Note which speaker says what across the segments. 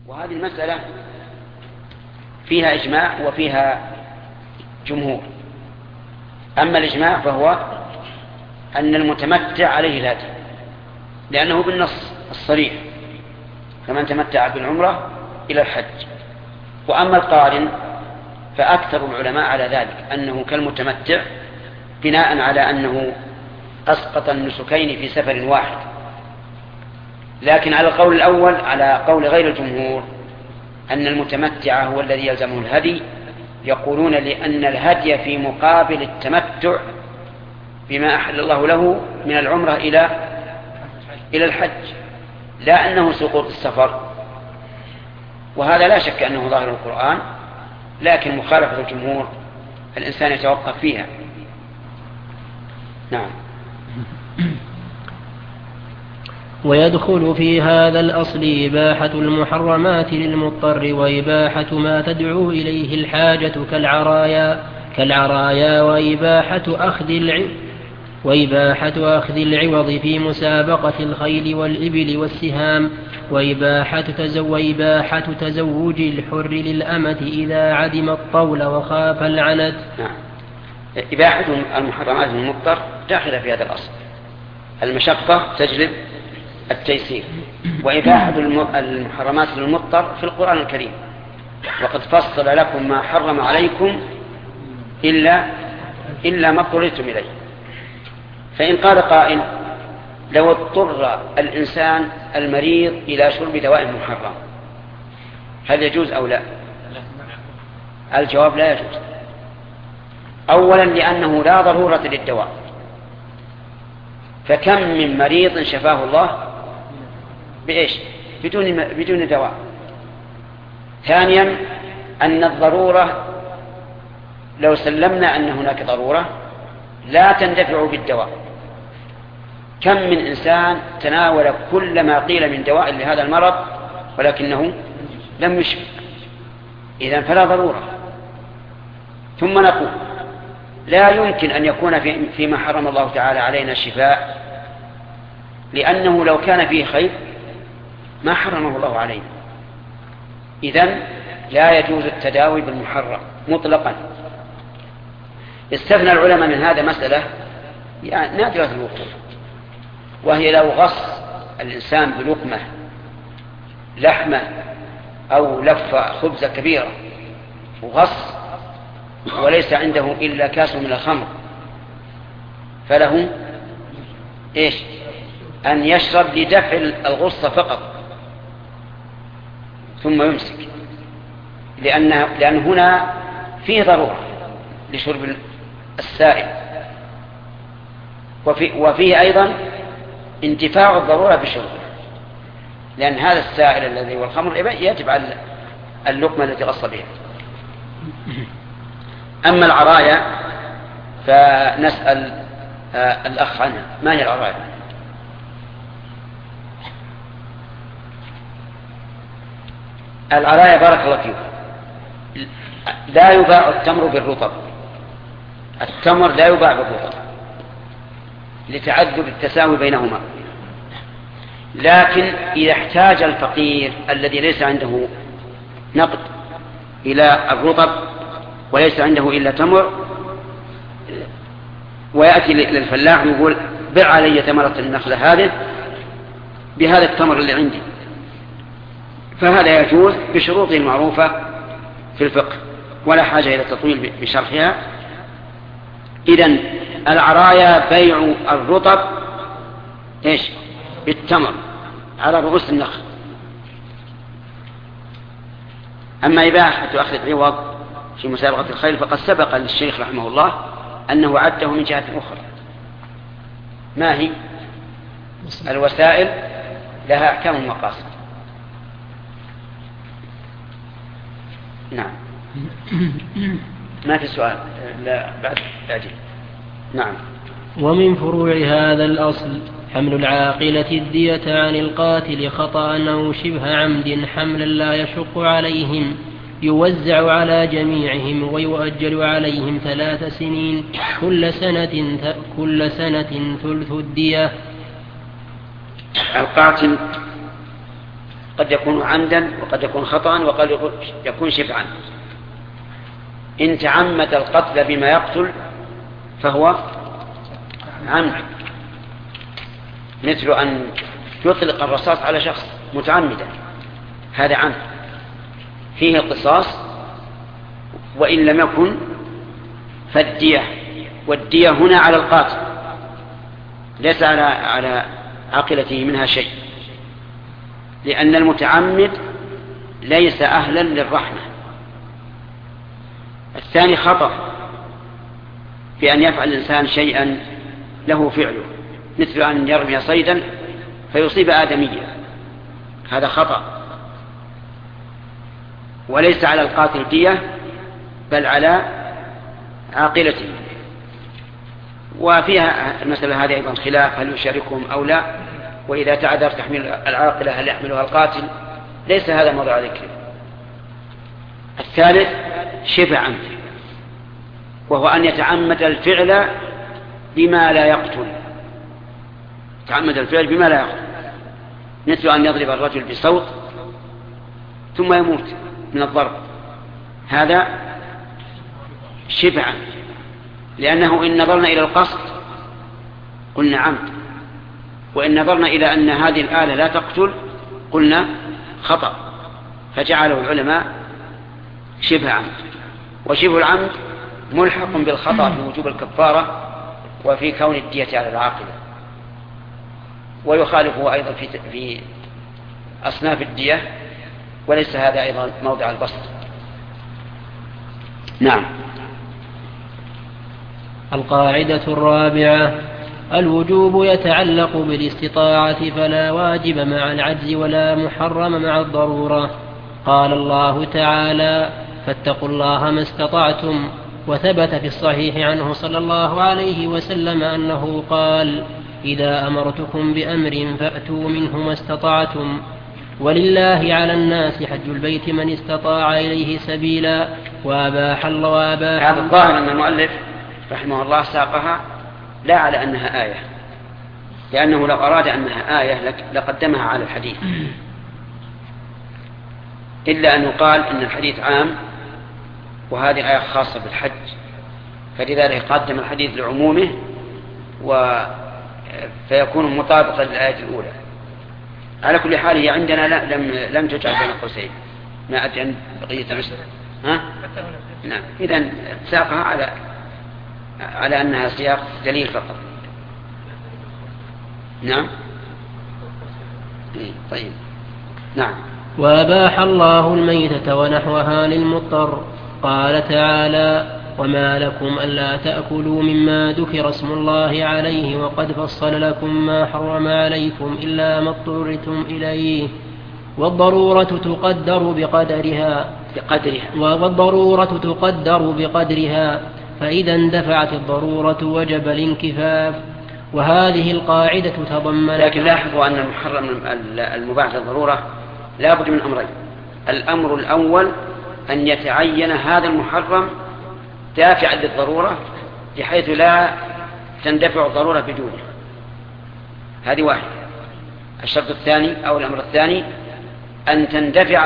Speaker 1: وهذه المسألة فيها إجماع وفيها جمهور. أما الإجماع فهو أن المتمتع عليه الهدي، لأنه بالنص الصريح فمن تمتع بالعمرة إلى الحج. وأما القارن فأكثر العلماء على ذلك أنه كالمتمتع، بناء على أنه أسقط النسكين في سفر واحد. لكن على القول الأول، على قول غير الجمهور، أن المتمتع هو الذي يلزمه الهدي، يقولون لأن الهدي في مقابل التمتع بما أحل الله له من العمرة إلى الحج، لا أنه سقوط السفر. وهذا لا شك أنه ظاهر القرآن، لكن مخالفة الجمهور الإنسان يتوقف فيها. نعم.
Speaker 2: ويدخل في هذا الأصل إباحة المحرمات للمضطر وإباحة ما تدعو إليه الحاجة كالعرايا وإباحة أخذ العوض في مسابقة الخيل والإبل والسهام، وإباحة تزوج الحر للأمة إذا عدم الطول وخاف العنت.
Speaker 1: نعم. إباحة المحرمات للمضطر داخلة في هذا الأصل، المشقة تجلب التيسير. وإباحة المحرمات للمضطر في القرآن الكريم، وقد فصل لكم ما حرم عليكم إلا ما اضطررتم إليه. فإن قال قائل لو اضطر الإنسان المريض إلى شرب دواء محرم هل يجوز أو لا؟ الجواب لا يجوز. أولا لأنه لا ضرورة للدواء، فكم من مريض شفاه الله بإيش؟ بدون دواء. ثانيا أن الضرورة لو سلمنا أن هناك ضرورة لا تندفع بالدواء. كم من إنسان تناول كل ما قيل من دواء لهذا المرض ولكنه لم يشفى، إذن فلا ضرورة. ثم نقول لا يمكن أن يكون فيما حرم الله تعالى علينا الشفاء، لأنه لو كان فيه خير ما حرمه الله علينا. إذن لا يجوز التداوي بالمحرم مطلقا. استثنى العلماء من هذا مسألة يعني نادرة الوقوع، وهي لو غص الإنسان بلقمة لحمة أو لفة خبزة كبيرة وغص وليس عنده إلا كاس من الخمر، فله إيش؟ أن يشرب لدفع الغصة فقط ثم يمسك، لأن هنا فيه ضرورة لشرب السائل، وفيه أيضا انتفاع الضرورة بشربه، لأن هذا السائل الذي هو الخمر يجب على اللقمة التي غص بها. أما العرايا فنسأل الأخ عنها، ما هي العرايا؟ العرايا بارك الله فيكم لا يباع التمر بالرطب، التمر لا يباع بالرطب لتعذر التساوي بينهما، لكن إذا احتاج الفقير الذي ليس عنده نقد إلى الرطب وليس عنده إلا تمر ويأتي للفلاح ويقول بع علي ثمرة النخلة هذه بهذا التمر اللي عندي، فهذا يجوز بشروطه المعروفة في الفقه ولا حاجة إلى تطويل بشرحها. إذن العرايا بيع الرطب إيش؟ بالتمر على رؤوس النخل. أما إباحة أخذ العوض في مسابقة الخيل فقد سبق للشيخ رحمه الله أنه عده من جهة أخرى. ما هي؟ الوسائل لها أحكام المقاصد. نعم. ما في سؤال؟ لا بعد أجل. نعم.
Speaker 2: ومن فروع هذا الأصل حمل العاقلة الدية عن القاتل خطأ أو شبه عمد حملا لا يشق عليهم، يوزع على جميعهم ويؤجل عليهم 3 سنين كل سنة ثلث الدية.
Speaker 1: القاتل قد يكون عمدا وقد يكون خطأ وقد يكون شفعا. إن تعمد القتل بما يقتل فهو عمد، مثل أن يطلق الرصاص على شخص متعمدا، هذا عمد فيه القصاص، وإن لم يكن فالدية، والدية هنا على القاتل ليس على عاقلته منها شيء، لأن المتعمد ليس أهلا للرحمة. الثاني خطأ بأن يفعل الإنسان شيئا له فعله، مثل أن يرمي صيدا فيصيب آدميا، هذا خطأ، وليس على القاتل دية بل على عاقلته. وفيها المسألة هذه أيضا خلاف، هل يشاركهم أو لا، وإذا تعذر تحميل العاقلة هل يحملها القاتل، ليس هذا موضوع ذكر. الثالث شبه عمد، وهو أن يتعمد الفعل بما لا يقتل، يتعمد الفعل بما لا يقتل، مثل أن يضرب الرجل بصوت ثم يموت من الضرب، هذا شبه عمد، لأنه إن نظرنا إلى القصد قلنا عمد، وإن نظرنا إلى أن هذه الآلة لا تقتل قلنا خطأ، فجعله العلماء شبه عمد. وشبه العمد ملحق بالخطأ في وجوب الكفارة وفي كون الدية على العاقلة، ويخالفه أيضا في أصناف الدية، وليس هذا أيضا موضع البسط. نعم.
Speaker 2: القاعدة الرابعة: الوجوب يتعلق بالاستطاعة، فلا واجب مع العجز ولا محرم مع الضرورة. قال الله تعالى: فاتقوا الله ما استطعتم. وثبت في الصحيح عنه صلى الله عليه وسلم أنه قال: إذا أمرتكم بأمر فأتوا منه ما استطعتم، ولله على الناس حج البيت من استطاع إليه سبيلا. وأباح الله
Speaker 1: هذا الظاهر أن المؤلف رحمه الله ساقها لا على أنها آية، لأنه لو أراد أنها آية لقدمها على الحديث، إلا أنه قال إن الحديث عام وهذه آية خاصة بالحج، فلذلك قدم الحديث لعمومه فيكون مطابقا للآية الأولى. على كل حال هي عندنا لم تجعل بين قوسين، ما أدري عن بقية المسألة. نعم، إذن ساقها على أنها سياق دليل فقط. نعم. طيب. نعم.
Speaker 2: وأباح الله الميتة ونحوها للمضطر. قال تعالى: وما لكم ألا تأكلوا مما ذكر اسم الله عليه وقد فصل لكم ما حرم عليكم إلا ما اضطررتم إليه. والضرورة تقدر بقدرها، فإذا اندفعت الضرورة وجب الانكفاف. وهذه القاعدة تضمنت.
Speaker 1: لكن لاحظوا أن المحرم المباح للضرورة لا بد من أمرين. الأمر الأول أن يتعين هذا المحرم دافعا للضرورة بحيث لا تندفع الضرورة بدونه، هذه واحدة. الشرط الثاني أو الأمر الثاني أن تندفع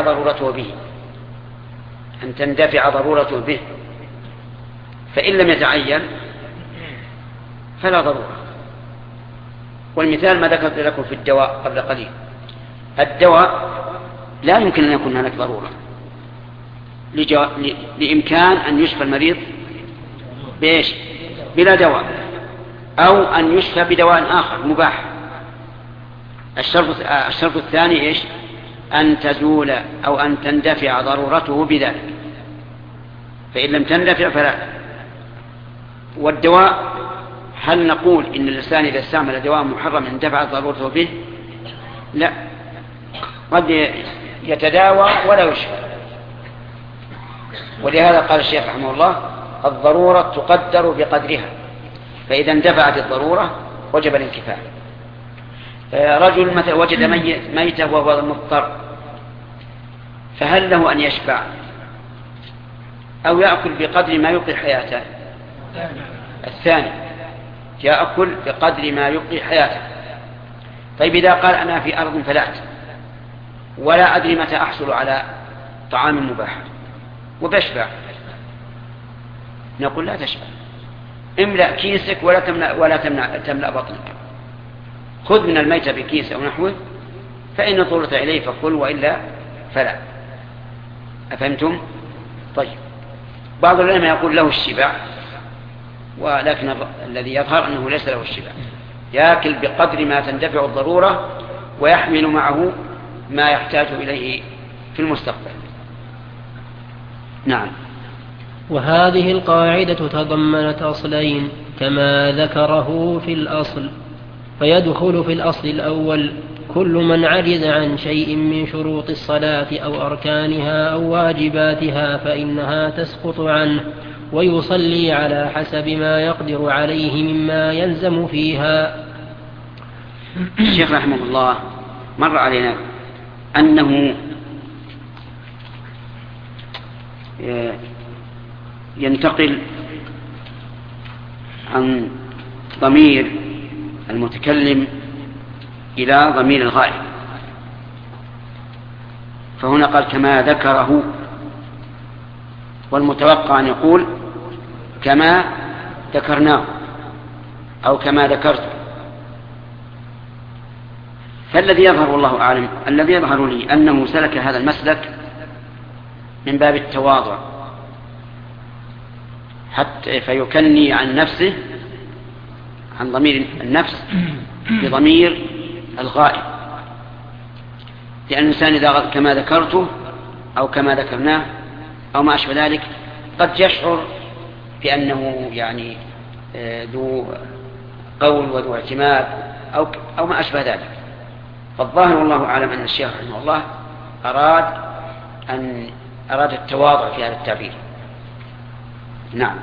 Speaker 1: ضرورته به، فإن لم يتعين فلا ضرورة. والمثال ما ذكرت لكم في الدواء قبل قليل، الدواء لا يمكن أن يكون هناك ضرورة، لإمكان أن يشفى المريض بإيش؟ بلا دواء، أو أن يشفى بدواء آخر مباح. الشرط الثاني إيش؟ أن تزول أو أن تندفع ضرورته بذلك، فإن لم تندفع فلا. والدواء هل نقول إن الإنسان إذا استعمل دواء محرم اندفعت ضرورته به؟ لا، قد يتداوى ولا يشفى. ولهذا قال الشيخ رحمه الله: الضرورة تقدر بقدرها، فإذا اندفعت الضرورة وجب الانكفاف. رجل مثلا وجد ميتة وهو مضطر، فهل له أن يشبع أو يأكل بقدر ما يبقي حياته؟ الثاني، يأكل بقدر ما يبقي حياته. طيب إذا قال أنا في أرض فلات ولا أدري متى أحصل على طعام مباح وبشبع، نقول لا تشبع، املأ كيسك ولا تملأ بطنك، خذ من الميتة بكيس أو نحوه، فإن اضطررت إليه فقل وإلا فلا. أفهمتم؟ طيب، بعض العلماء يقول له الشبع، ولكن الذي يظهر أنه ليس له الشبع، يأكل بقدر ما تندفع الضرورة ويحمل معه ما يحتاج إليه في المستقبل. نعم.
Speaker 2: وهذه القاعدة تضمنت أصلين كما ذكره في الأصل، فيدخل في الأصل الأول كل من عجز عن شيء من شروط الصلاة أو أركانها أو واجباتها فإنها تسقط عنه، ويصلي على حسب ما يقدر عليه مما يلزم فيها.
Speaker 1: الشيخ رحمه الله مر علينا أنه ينتقل عن ضمير المتكلم إلى ضمير الغائب، فهنا قال كما ذكره، والمتوقع أن يقول كما ذكرناه أو كما ذكرت. فالذي يظهر والله أعلم، الذي يظهر لي أنه سلك هذا المسلك من باب التواضع حتى فيكني عن نفسه، عن ضمير النفس بضمير الغائب، لأن الإنسان إذا كما ذكرته أو كما ذكرناه أو ما أشبه ذلك قد يشعر بأنه يعني ذو قول وذو اعتماد أو ما أشبه ذلك. فالظاهر والله أعلم أن الشيخ رحمه الله أراد التواضع في هذا التعبير. نعم.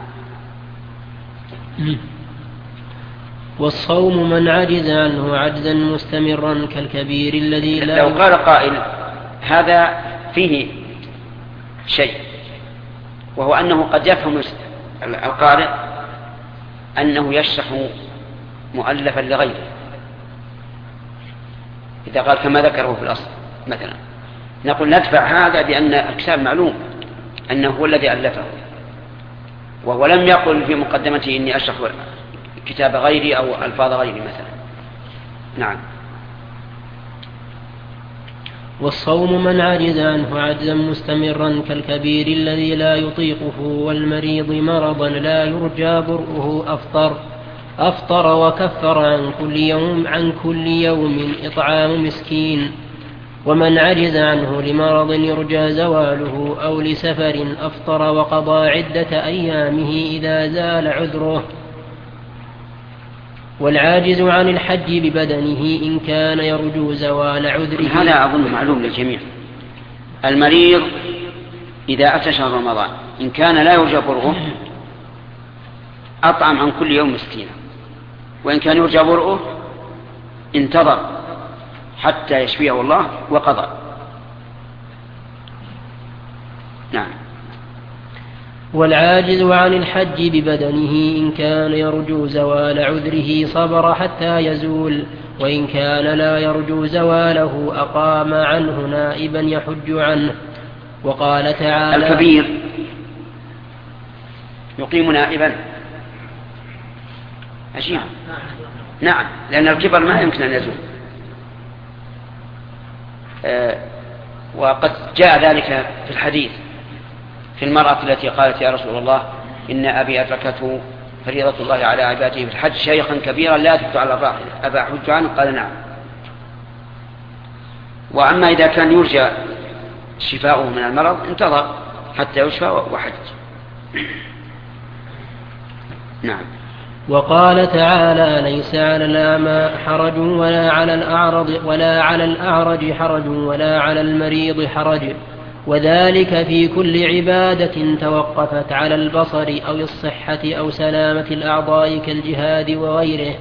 Speaker 2: والصوم من عجز عنه عجزا مستمرا كالكبير الذي لا
Speaker 1: لو قال قائل هذا فيه شيء، وهو أنه قد يفهم القارئ أنه يشرح مؤلفا لغيره، إذا قال كما ذكره في الأصل مثلا، نقول ندفع هذا بأن الكتاب معلوم أنه هو الذي ألفه، وهو لم يقل في مقدمته إني أشرح كتاب غيري أو ألفاظ غيري مثلا. نعم.
Speaker 2: والصوم من عجز عنه عجزا مستمرا كالكبير الذي لا يطيقه والمريض مرضا لا يرجى برؤه أفطر وكفر عن كل يوم إطعام مسكين. ومن عجز عنه لمرض يرجى زواله أو لسفر أفطر وقضى عدة أيامه إذا زال عذره. والعاجز عن الحج ببدنه إن كان يرجو زوال عذره.
Speaker 1: هذا أظن معلوم للجميع. المريض إذا أتى شهر رمضان إن كان لا يرجى برؤه أطعم عن كل يوم مسكينا، وإن كان يرجى برؤه انتظر حتى يشفيه الله وقضى. نعم.
Speaker 2: والعاجز عن الحج ببدنه إن كان يرجو زوال عذره صبر حتى يزول، وإن كان لا يرجو زواله أقام عنه نائبا يحج عنه. وقال تعالى
Speaker 1: الكبير يقيم نائبا. عجيب. نعم، لأن الكبر ما يمكن أن يزول. وقد جاء ذلك في الحديث في المرأة التي قالت يا رسول الله إن أبي أدركته فريضة الله على عباده في الحج شيخا كبيرا لا يثبت على الراحل أبا حج عنه؟ قال نعم. وأما إذا كان يرجى شفاؤه من المرض انتظر حتى يشفى وحج. نعم.
Speaker 2: وقال تعالى ليس على الأعمى حرج ولا على الأعرج حرج ولا على المريض حرج، وذلك في كل عبادة توقفت على البصر أو الصحة أو سلامة الأعضاء كالجهاد وغيره.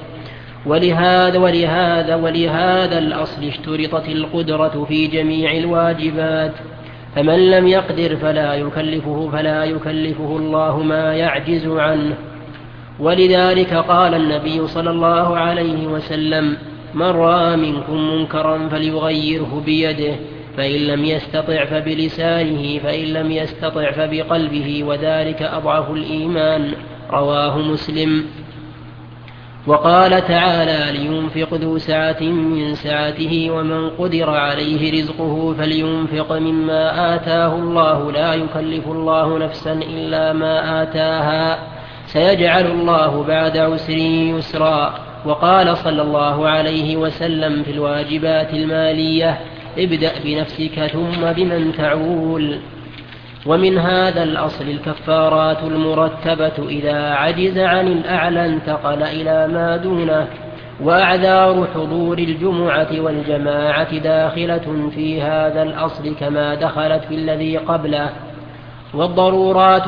Speaker 2: ولهذا الأصل اشترطت القدرة في جميع الواجبات، فمن لم يقدر فلا يكلفه الله ما يعجز عنه. ولذلك قال النبي صلى الله عليه وسلم من رأى منكم منكرا فليغيره بيده، فإن لم يستطع فبلسانه، فإن لم يستطع فبقلبه، وذلك أضعف الإيمان. رواه مسلم. وقال تعالى: لينفق ذو سعة من سعته ومن قدر عليه رزقه فلينفق مما آتاه الله لا يكلف الله نفسا إلا ما آتاها سيجعل الله بعد عسر يسرا. وقال صلى الله عليه وسلم في الواجبات المالية: ابدأ بنفسك ثم بمن تعول. ومن هذا الأصل الكفارات المرتبة إذا عجز عن الأعلى انتقل إلى ما دونه. وأعذار حضور الجمعة والجماعة داخلة في هذا الأصل كما دخلت في الذي قبله. والضرورات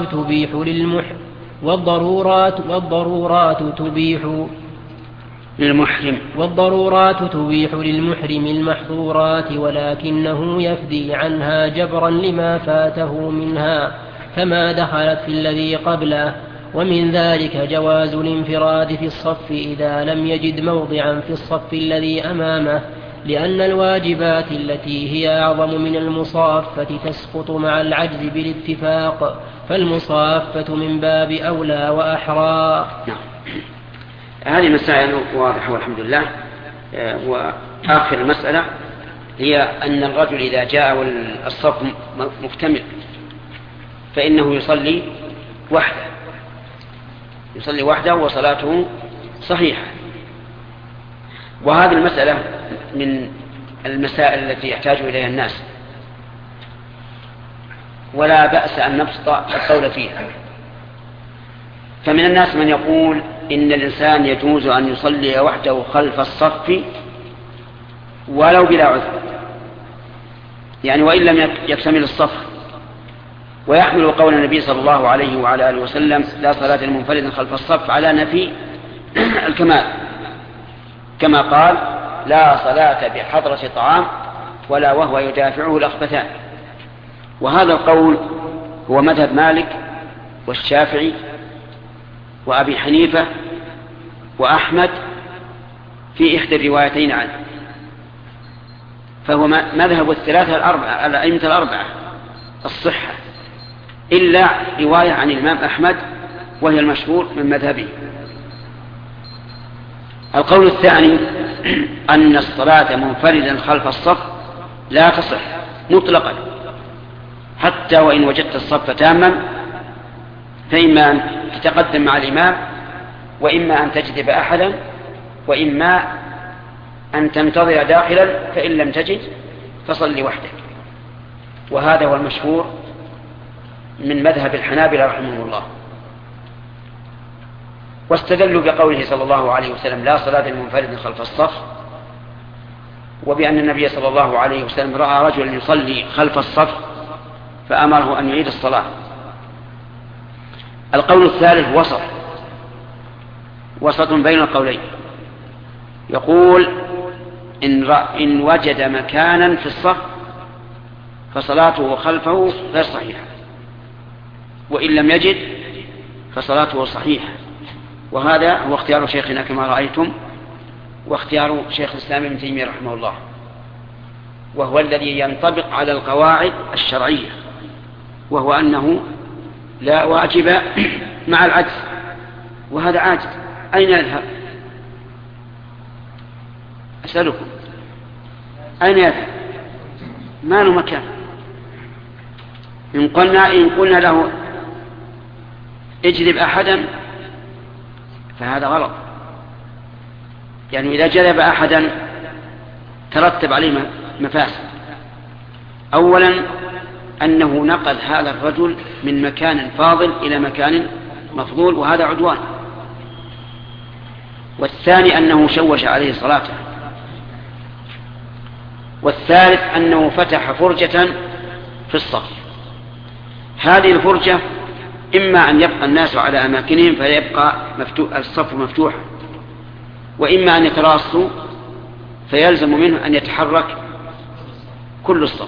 Speaker 2: تبيح للمحرم المحظورات، ولكنه يفدي عنها جبرا لما فاته منها كما دخلت في الذي قبله. ومن ذلك جواز الانفراد في الصف إذا لم يجد موضعا في الصف الذي أمامه، لأن الواجبات التي هي أعظم من المصافة تسقط مع العجز بالاتفاق، فالمصافة من باب أولى وأحرى.
Speaker 1: هذه مسائل واضحة والحمد لله. وآخر المسألة هي أن الرجل إذا جاء والصف مكتمل فإنه يصلي وحده وصلاته صحيحة. وهذه المسألة من المسائل التي يحتاج إليها الناس، ولا بأس أن نبسط القول فيها. فمن الناس من يقول إن الإنسان يجوز أن يصلي وحده خلف الصف ولو بلا عذر، يعني وإن لم يكتمل الصف، ويحمل قول النبي صلى الله عليه وعلى آله وسلم: لا صلاة لمنفرد خلف الصف، على نفي الكمال، كما قال: لا صلاة بحضرة طعام ولا وهو يدافعه الأخبثان. وهذا القول هو مذهب مالك والشافعي وأبي حنيفة وأحمد في إحدى الروايتين عنه، فهو مذهب الأئمة الأربعة الصحة، إلا رواية عن الإمام أحمد وهي المشهور من مذهبه. القول الثاني أن الصلاة منفردا خلف الصف لا تصح مطلقا، حتى وإن وجدت الصف تاما، فإما أن تتقدم مع الإمام، وإما أن تجذب أحدا، وإما أن تنتظر داخلا، فإن لم تجد فصل وحدك. وهذا هو المشهور من مذهب الحنابلة رحمه الله. واستدلوا بقوله صلى الله عليه وسلم: لا صلاة لمنفرد خلف الصف، وبأن النبي صلى الله عليه وسلم رأى رجلا يصلي خلف الصف فأمره أن يعيد الصلاة. القول الثالث وسط بين القولين، يقول: إن وجد مكانا في الصف فصلاته خلفه غير صحيحة، وإن لم يجد فصلاته صحيحة. وهذا هو اختيار شيخنا كما رأيتم، واختيار شيخ الإسلام ابن تيمية رحمه الله، وهو الذي ينطبق على القواعد الشرعية، وهو أنه لا واجب مع العجز، وهذا عاجز. أين يذهب؟ أسألكم، أين يذهب؟ ما له مكان. إن قلنا له اجلب أحدا فهذا غلط، يعني إذا جلب أحدا ترتب عليه مفاسد. أولا أنه نقل هذا الرجل من مكان فاضل إلى مكان مفضول، وهذا عدوان. والثاني أنه شوش عليه صلاته. والثالث أنه فتح فرجة في الصف. هذه الفرجة إما أن يبقى الناس على أماكنهم فيبقى الصف مفتوحا، وإما أن يتراصوا فيلزم منه أن يتحرك كل الصف.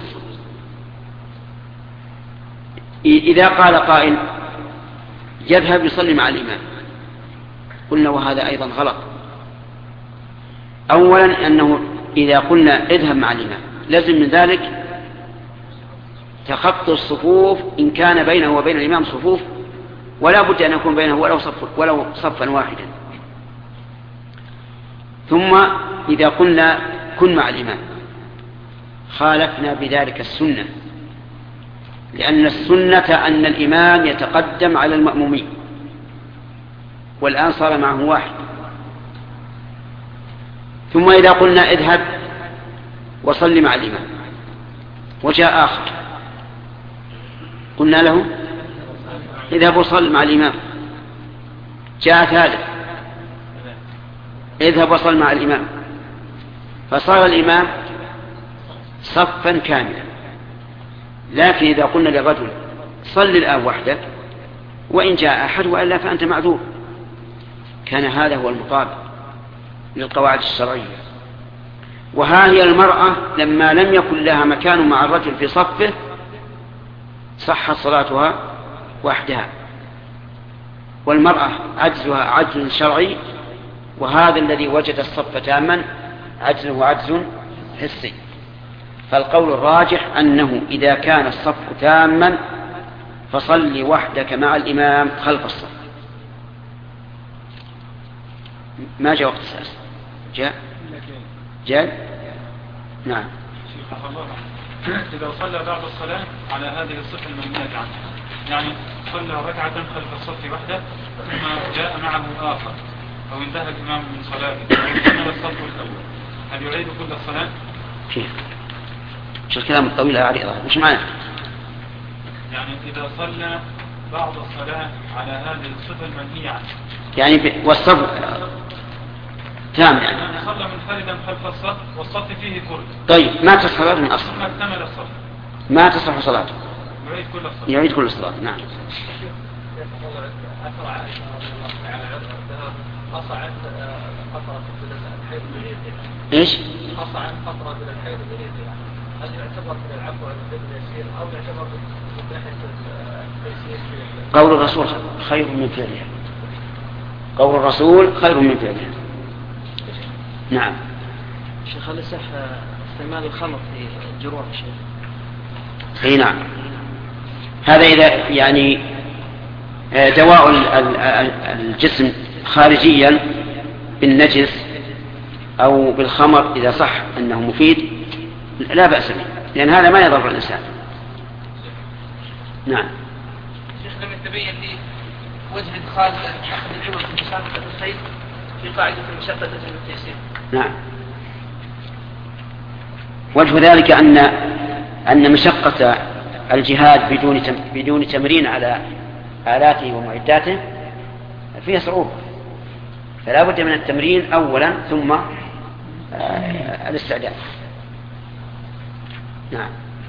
Speaker 1: إذا قال قائل يذهب يصلي مع الإمام، قلنا وهذا أيضا غلط. أولا أنه إذا قلنا اذهب مع الإمام لازم من ذلك تخطي الصفوف إن كان بينه وبين الإمام صفوف، ولا بد أن يكون بينه ولو صفا واحدا. ثم إذا قلنا كن مع الإمام خالفنا بذلك السنة، لأن السنة أن الإمام يتقدم على المأمومين، والآن صار معه واحد. ثم إذا قلنا اذهب وصل مع الإمام، وجاء آخر قلنا له اذهب وصل مع الإمام، جاء ثالث اذهب وصل مع الإمام، فصار الإمام صفا كاملا. لكن إذا قلنا للرجل صل الآن وحدك وإن جاء أحد وإلا فأنت معذور، كان هذا هو المطابق للقواعد الشرعية. وها هي المرأة لما لم يكن لها مكان مع الرجل في صفه صحت صلاتها وحدها، والمرأة عجزها عجز شرعي، وهذا الذي وجد الصف تاما عجزه عجز حسي. فالقول الراجح أنه إذا كان الصف تاما فصل وحدك مع الإمام خلف الصف. ما جاء وقت السادس؟ جاء نعم.
Speaker 3: إذا صلى بعد الصلاة على هذه الصفة المنهية عنها، يعني صلى ركعة خلف الصف وحده ثم جاء معه آخر أو انتهى الإمام من صلاته وكمل الصف الأول، هل يعيد كل الصلاة؟
Speaker 1: كيف؟ شو الكلام الطويل يا عريضة؟ وش معنى؟
Speaker 3: يعني إذا صلى بعض الصلاة على هذه الصفة المنهية عنها،
Speaker 1: يعني والصف تام، يعني
Speaker 3: صلى منفردا خلف الصف والصف فيه كرد.
Speaker 1: طيب ما تصح صلاته من أصل؟
Speaker 3: ثم اكتمل الصف
Speaker 1: ما تصح صلاته،
Speaker 3: يعيد كل الصلاة.
Speaker 1: يعيد كل الصلاة. نعم. ايش؟
Speaker 4: قطع فترة من الحيض بنيتها، هل يعتبر من العفو عن الدم اليسير أو يعتبر من ناحية التيسير؟
Speaker 1: قول الرسول خير من فعلها، قول الرسول خير من فعلها. نعم.
Speaker 4: شيخ هل يصح استعمال الخمر في الجروح شيخ؟
Speaker 1: اي نعم. هذا إذا يعني دواء الجسم خارجيا بالنجس أو بالخمر إذا صح أنه مفيد لا بأس به، لأن هذا ما يضر الإنسان. نعم.
Speaker 4: شيخ لم يتبين لي وجه إدخال أخذ العلم في مشقة الخير في قاعدة المشقة تجلب التيسير.
Speaker 1: نعم. وجه ذلك أن مشقة الجهاد بدون تمرين على آلاته ومعداته فيها صعوبة، فلا بد من التمرين أولا ثم الاستعداد. نعم.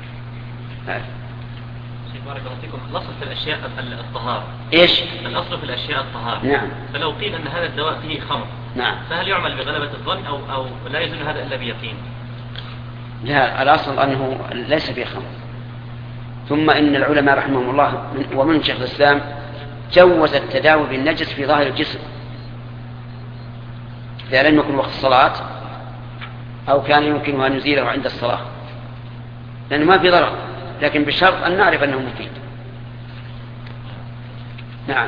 Speaker 5: بارك الله فيكم. الأصل في الأشياء الطهارة.
Speaker 1: إيش؟
Speaker 5: الأصل في الأشياء الطهارة.
Speaker 1: نعم.
Speaker 5: فلو قيل أن هذا الدواء فيه خمر،
Speaker 1: نعم،
Speaker 5: فهل يعمل بغلبة الظن أو لا يزول هذا إلا بيقين؟
Speaker 1: لا، الأصل أنه ليس فيه خمر. ثم إن العلماء رحمهم الله ومن شيخ الإسلام جوز التداوي بالنجس في ظاهر الجسم إذا لم يكن وقت الصلاة أو كان يمكنه أن يزيله عند الصلاة، لأنه ما في ضرر، لكن بشرط أن نعرف أنه مفيد. نعم.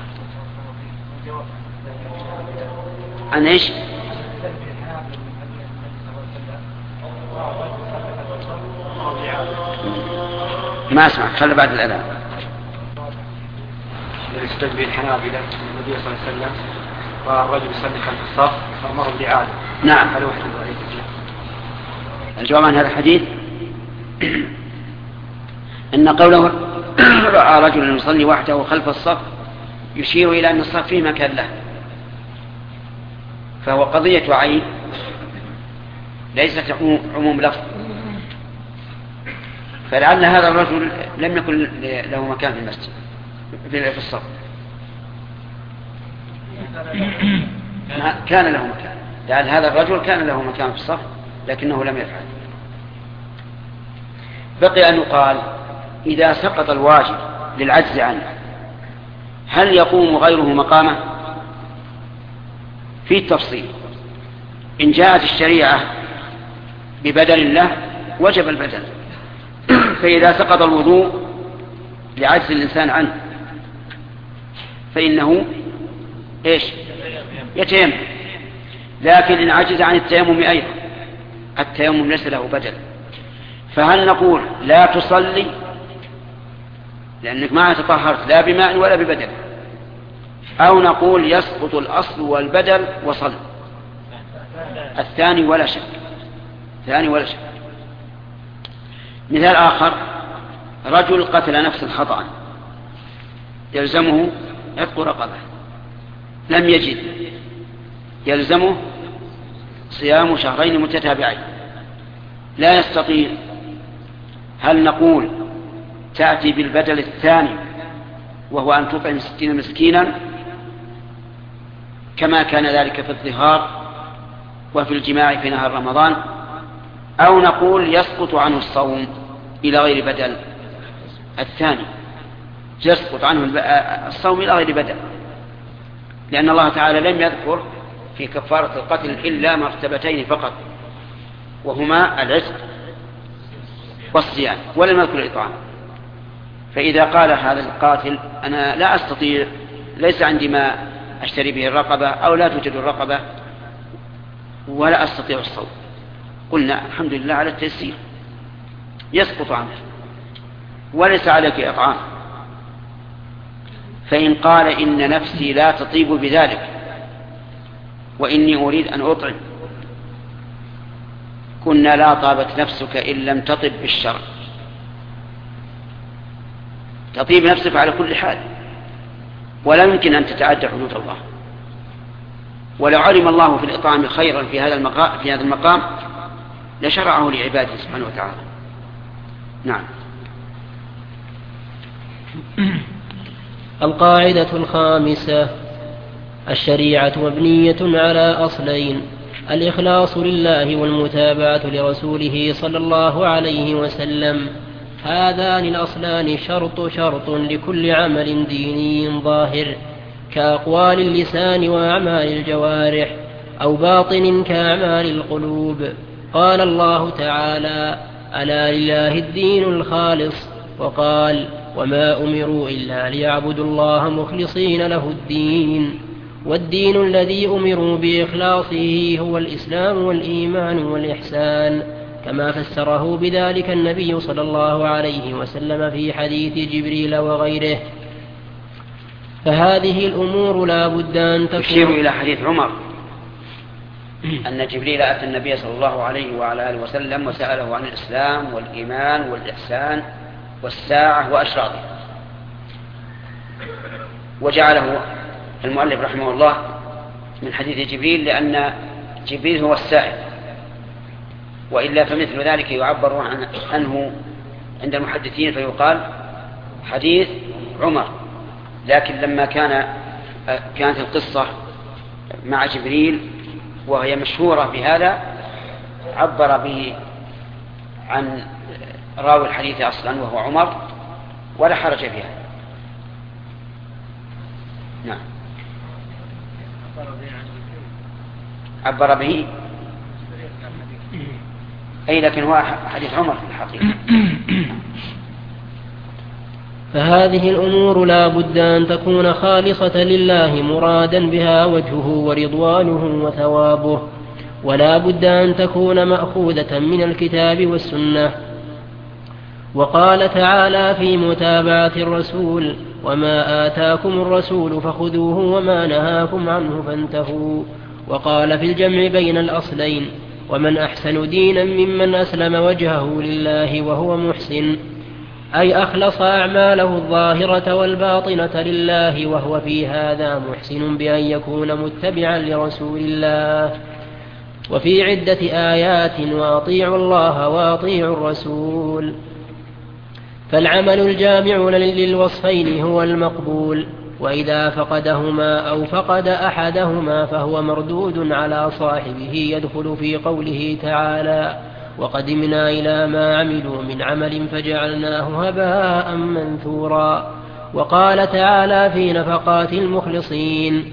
Speaker 1: عن إيش؟ ما أسمع، خلي بعد الأذان.
Speaker 6: يستدبي الحنابلة النبي صلى الله عليه وسلم والرجل يصلي خلف الصف فأمره بالإعادة.
Speaker 1: نعم.
Speaker 6: هل وحده ضعيف؟
Speaker 1: الجواب عن هذا الحديث أن قوله رأى رجلا يصلي وحده خلف الصف يشير إلى أن الصف فيه مكان له، فهو قضية عين ليست عموم لفظ، فلعل هذا الرجل لم يكن له مكان في المسجد في الصف، كان له مكان، لعل هذا الرجل كان له مكان في الصف لكنه لم يفعل. بقي أن يقال إذا سقط الواجب للعجز عنه هل يقوم غيره مقامه؟ في التفصيل. إن جاءت الشريعة ببدل له وجب البدل، فإذا سقط الوضوء لعجز الإنسان عنه فإنه يتيمم. لكن إن عجز عن التيمم أيضا التيمم ليس له بدل. فهل نقول لا تصلي لأنك ما تطهرت لا بماء ولا ببدل، أو نقول يسقط الأصل والبدل وصل؟ الثاني ولا شك. مثال آخر: رجل قتل نفسا خطأ يلزمه عتق رقبة، لم يجد، يلزمه صيام شهرين متتابعين، لا يستطيع. هل نقول تأتي بالبدل الثاني وهو أن تطعم 60 مسكينا كما كان ذلك في الظهار وفي الجماع في نهار رمضان، أو نقول يسقط عنه الصوم إلى غير بدل؟ الثاني، يسقط عنه الصوم إلى غير بدل، لأن الله تعالى لم يذكر في كفارة القتل إلا مرتبتين فقط، وهما العتق والصيام، ولم يذكر الإطعام. فإذا قال هذا القاتل أنا لا أستطيع، ليس عندي ما أشتري به الرقبة أو لا توجد الرقبة ولا أستطيع الصوم، قلنا الحمد لله على التيسير، يسقط عنه وليس عليك إطعام. فإن قال إن نفسي لا تطيب بذلك وإني أريد أن أطعم، قلنا لا طابت نفسك إن لم تطب بالشرع، تطيب نفسك على كل حال، ولا يمكن أن تتعدى حدود الله. ولو علم الله في الإطعام خيرا في هذا المقام لشرعه لعباده سبحانه وتعالى. نعم.
Speaker 2: القاعدة الخامسة: الشريعة مبنية على أصلين: الإخلاص لله والمتابعة لرسوله صلى الله عليه وسلم. هذان الأصلان شرط لكل عمل ديني ظاهر كأقوال اللسان وأعمال الجوارح، أو باطن كأعمال القلوب. قال الله تعالى: ألا لله الدين الخالص. وقال: وما أمروا إلا ليعبدوا الله مخلصين له الدين. والدين الذي أمروا بإخلاصه هو الإسلام والإيمان والإحسان، كما فسره بذلك النبي صلى الله عليه وسلم في حديث جبريل وغيره. فهذه الأمور لا بد أن تكون.
Speaker 1: يشير إلى حديث عمر أن جبريل أتى النبي صلى الله عليه وعلى آله وسلم وسأله عن الإسلام والإيمان والإحسان والساعة وأشراطها، وجعله المؤلف رحمه الله من حديث جبريل لأن جبريل هو السائل، وإلا فمثل ذلك يعبر عنه عند المحدثين فيقال حديث عمر. لكن لما كانت القصة مع جبريل وهي مشهورة بهذا عبر به عن راوي الحديث أصلا وهو عمر، ولا حرج فيها. نعم. عبر به أي، لكن هو حديث عمر في الحقيقة.
Speaker 2: فهذه الأمور لا بد أن تكون خالصة لله مرادا بها وجهه ورضوانه وثوابه، ولا بد أن تكون مأخوذة من الكتاب والسنة. وقال تعالى في متابعة الرسول: وما آتاكم الرسول فخذوه وما نهاكم عنه فانتهوا. وقال في الجمع بين الأصلين: ومن أحسن دينا ممن أسلم وجهه لله وهو محسن، أي أخلص أعماله الظاهرة والباطنة لله، وهو في هذا محسن بأن يكون متبعا لرسول الله. وفي عدة آيات: وأطيعوا الله وأطيعوا الرسول. فالعمل الجامع للوصفين هو المقبول، وإذا فقدهما أو فقد أحدهما فهو مردود على صاحبه، يدخل في قوله تعالى: وقدمنا إلى ما عملوا من عمل فجعلناه هباء منثورا. وقال تعالى في نفقات المخلصين: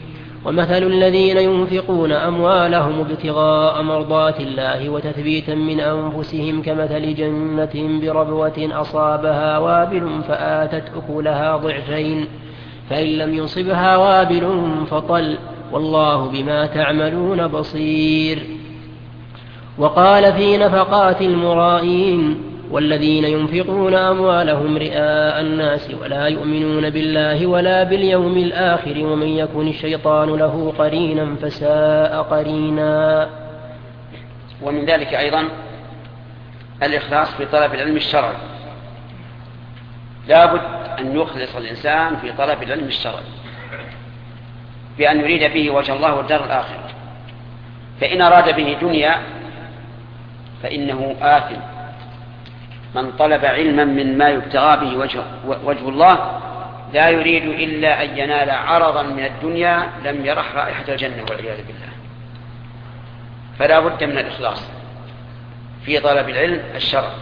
Speaker 2: ومثل الذين ينفقون أموالهم ابتغاء مرضات الله وتثبيتا من أنفسهم كمثل جنة بربوة أصابها وابل فآتت أكلها ضعفين فإن لم يصبها وابل فطل والله بما تعملون بصير. وقال في نفقات المرائين والذين ينفقون أموالهم رئاء الناس ولا يؤمنون بالله ولا باليوم الآخر ومن يكن الشيطان له قرينا فساء قرينا.
Speaker 1: ومن ذلك أيضا الإخلاص في طلب العلم الشرعي. لا بد أن يخلص الإنسان في طلب العلم الشرعي بأن يريد به وجه الله والدار الآخرة، فإن أراد به دنيا فإنه آثم. من طلب علما مما يبتغى به وجه الله لا يريد إلا أن ينال عرضا من الدنيا لم يرح رائحة الجنة والعياذ بالله. فلا بد من الإخلاص في طلب العلم الشرعي.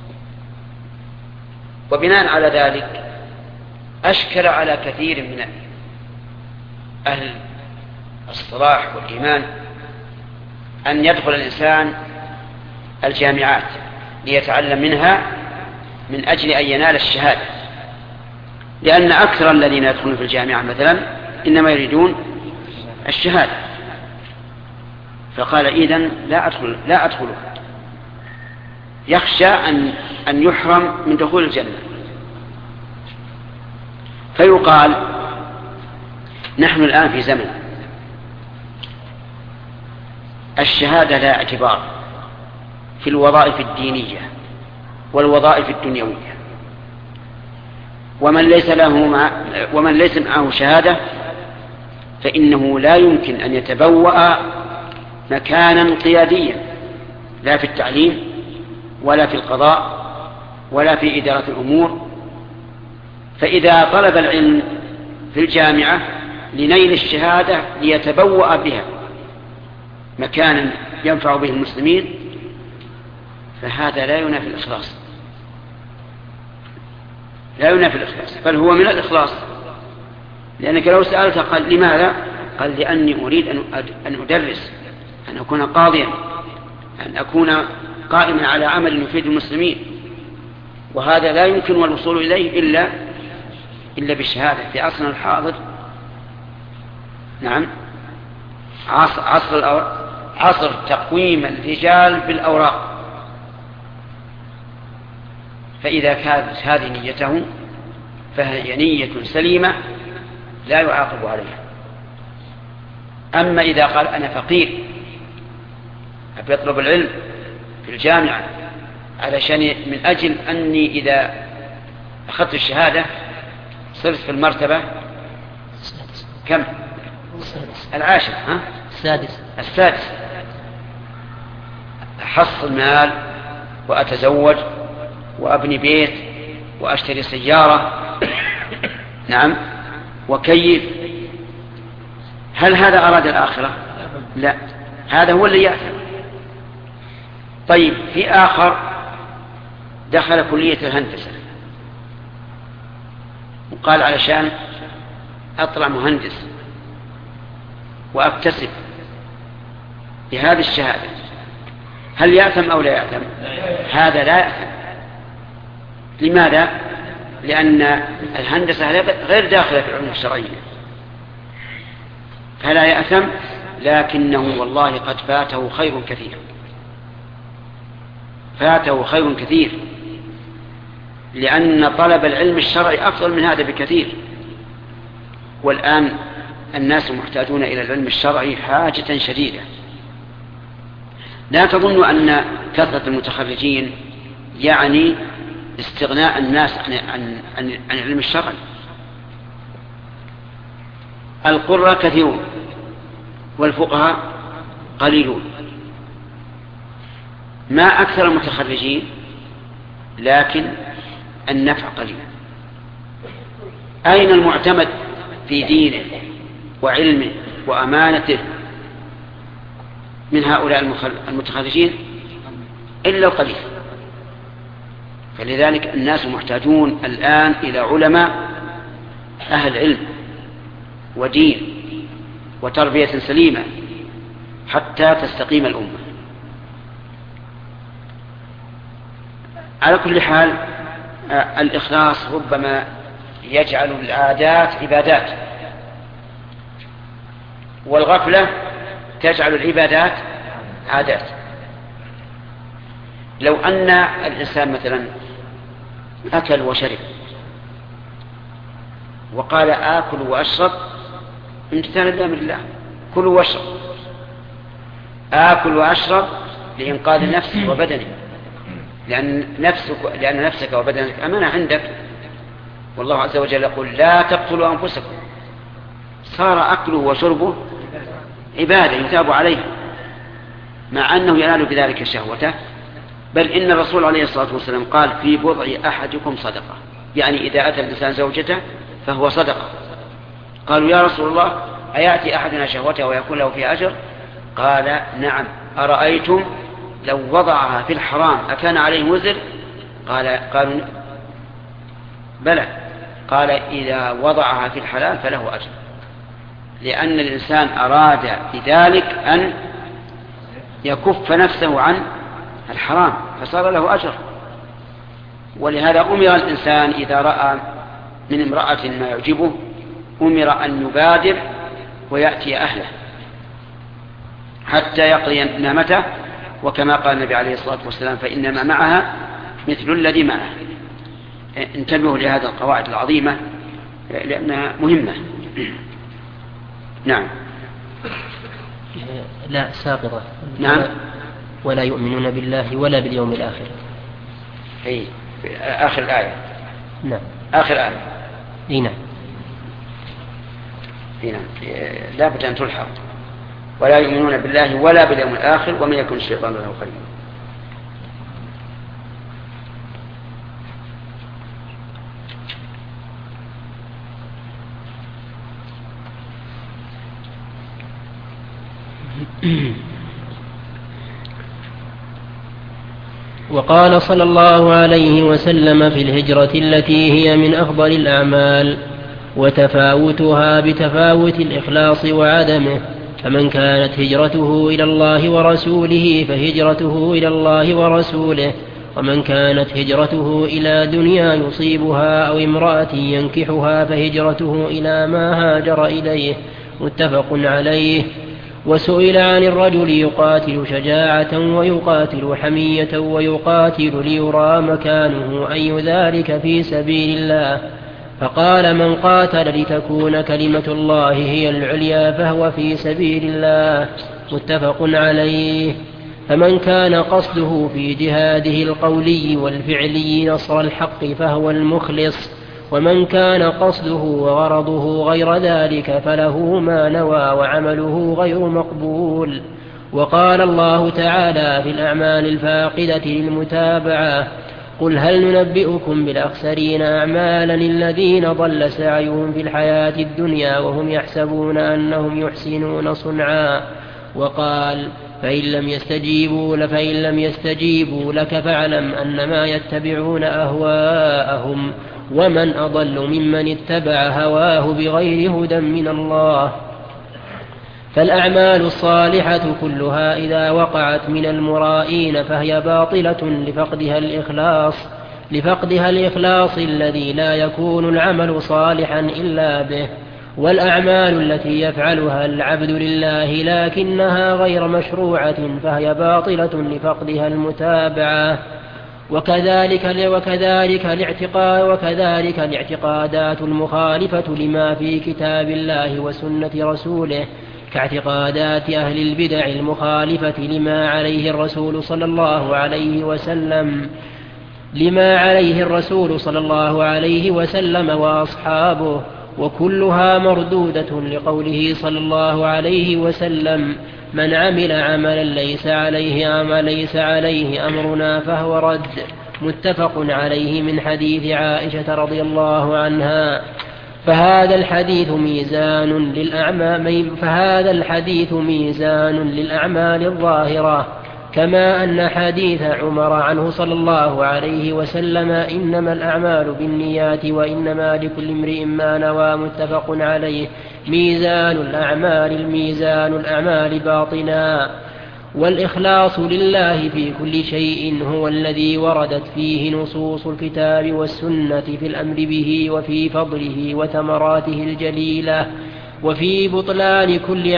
Speaker 1: وبناء على ذلك أشكل على كثير من أهل الصلاح والإيمان أن يدخل الإنسان الجامعات ليتعلم منها من أجل أن ينال الشهادة، لأن أكثر الذين يدخلون في الجامعة مثلا إنما يريدون الشهادة، فقال إذن لا أدخل يخشى أن يحرم من دخول الجنة. فيقال نحن الآن في زمن الشهادة لا اعتبار في الوظائف الدينية والوظائف الدنيوية، ومن ليس معه شهادة فإنه لا يمكن أن يتبوأ مكانا قياديا لا في التعليم ولا في القضاء ولا في إدارة الأمور. فإذا طلب العلم في الجامعة لنيل الشهادة ليتبوأ بها مكانا ينفع به المسلمين فهذا لا ينافي الإخلاص، لا ينافي الإخلاص، بل هو من الإخلاص. لأنك لو سألت قال لماذا؟ قال لأني أريد أن أدرس، أن أكون قاضيا، أن أكون قائما على عمل يفيد المسلمين، وهذا لا يمكن الوصول إليه إلا بالشهادة. في عصرنا الحاضر نعم عصر تقويم الرجال بالأوراق، فإذا كانت هذه نيته فهي نية سليمة لا يعاقب عليها. أما إذا قال أنا فقير أبي أطلب العلم في الجامعة علشان من أجل أني إذا أخذت الشهادة صرت في المرتبة كم؟ العاشر السادس أحصل مال وأتزوج وأبني بيت وأشتري سيارة نعم وكيف. هل هذا أراد الآخرة؟ لا، هذا هو اللي يأثم. طيب في آخر دخل كلية الهندسة وقال علشان أطلع مهندس وأكتسب بهذه الشهادة، هل يأثم أو لا يأثم؟ هذا لا يأثم. لماذا؟ لأن الهندسة غير داخلة في العلوم الشرعية، فلا يأثم، لكنه والله قد فاته خير كثير، فاته خير كثير، لأن طلب العلم الشرعي أفضل من هذا بكثير. والآن الناس محتاجون إلى العلم الشرعي حاجة شديدة. لا تظن أن كثرة المتخرجين يعني استغناء الناس عن العلم الشرعي. القراء كثيرون والفقهاء قليلون، ما أكثر المتخرجين لكن النفع قليل. أين المعتمد في دينه وعلمه وأمانته من هؤلاء المتخرجين؟ إلا القليل. فلذلك الناس محتاجون الآن إلى علماء أهل علم ودين وتربية سليمة حتى تستقيم الأمة. على كل حال الإخلاص ربما يجعل العادات عبادات، والغفلة تجعل العبادات عادات. لو أن الإنسان مثلا أكل وشرب وقال آكل وأشرب امتثالا لأمر الله، كل واشرب، آكل وأشرب لإنقاذ نفسي وبدني، لأن نفسك وبدنك أمانة عندك، والله عز وجل يقول لا تقتلوا أنفسكم. صار أكله وشربه عبادة يثاب عليها، مع أنه ينال بذلك شهوته، بل إن الرسول عليه الصلاة والسلام قال في بضع أحدكم صدقة، يعني إذا أتى الإنسان زوجته فهو صدقة. قالوا يا رسول الله أيأتي أحدنا شهوته ويكون له فيه أجر؟ قال نعم، أرأيتم لو وضعها في الحرام أكان عليه وزر؟ قالوا بلى. قال إذا وضعها في الحلال فله أجر، لأن الإنسان أراد بذلك أن يكف نفسه عن الحرام فصار له أجر. ولهذا أمر الإنسان إذا رأى من امرأة ما يعجبه أمر أن يبادر ويأتي أهله حتى يقضي نعمته، وكما قال النبي عليه الصلاة والسلام فإنما معها مثل الذي معه. انتبهوا لهذه القواعد العظيمة لأنها مهمة. نعم.
Speaker 2: لا ساقطة.
Speaker 1: نعم.
Speaker 2: ولا يؤمنون بالله ولا باليوم الآخر.
Speaker 1: أي آخر الآية.
Speaker 2: نعم.
Speaker 1: آخر آية.
Speaker 2: أي نعم.
Speaker 1: لا بد أن تلحق. ولا يؤمنون بالله ولا باليوم الآخر ومن يكن الشيطان له قريبا.
Speaker 2: وقال صلى الله عليه وسلم في الهجرة التي هي من أفضل الأعمال وتفاوتها بتفاوت الإخلاص وعدمه، فمن كانت هجرته إلى الله ورسوله فهجرته إلى الله ورسوله، ومن كانت هجرته إلى دنيا يصيبها أو امرأة ينكحها فهجرته إلى ما هاجر إليه. متفق عليه. وسئل عن الرجل يقاتل شجاعة ويقاتل حمية ويقاتل ليرى مكانه أي ذلك في سبيل الله، فقال من قاتل لتكون كلمة الله هي العليا فهو في سبيل الله. متفق عليه. فمن كان قصده في جهاده القولي والفعلي نصر الحق فهو المخلص، ومن كان قصده وغرضه غير ذلك فله ما نوى وعمله غير مقبول. وقال الله تعالى في الأعمال الفاقدة للمتابعة قل هل ننبئكم بالأخسرين أعمالا الذين ضل سعيهم في الحياة الدنيا وهم يحسبون أنهم يحسنون صنعا. وقال فإن لم يستجيبوا لك فاعلم أنما يتبعون أهواءهم ومن أضل ممن اتبع هواه بغير هدى من الله. فالأعمال الصالحة كلها إذا وقعت من المرائين فهي باطلة لفقدها الإخلاص الذي لا يكون العمل صالحا إلا به. والأعمال التي يفعلها العبد لله لكنها غير مشروعة فهي باطلة لفقدها المتابعة. وكذلك الاعتقادات المخالفة لما في كتاب الله وسنة رسوله كاعتقادات أهل البدع المخالفة لما عليه الرسول صلى الله عليه وسلم وأصحابه، وكلها مردودة لقوله صلى الله عليه وسلم من عمل عملا ليس عليه أمرنا فهو رد. متفق عليه من حديث عائشة رضي الله عنها. فهذا الحديث ميزان للأعمال الظاهرة، كما أن حديث عمر عنه صلى الله عليه وسلم إنما الأعمال بالنيات وإنما لكل امرئ ما نوى. متفق عليه. ميزان الأعمال باطنا. والإخلاص لله في كل شيء هو الذي وردت فيه نصوص الكتاب والسنة في الأمر به وفي فضله وثمراته الجليلة، وفي بطلان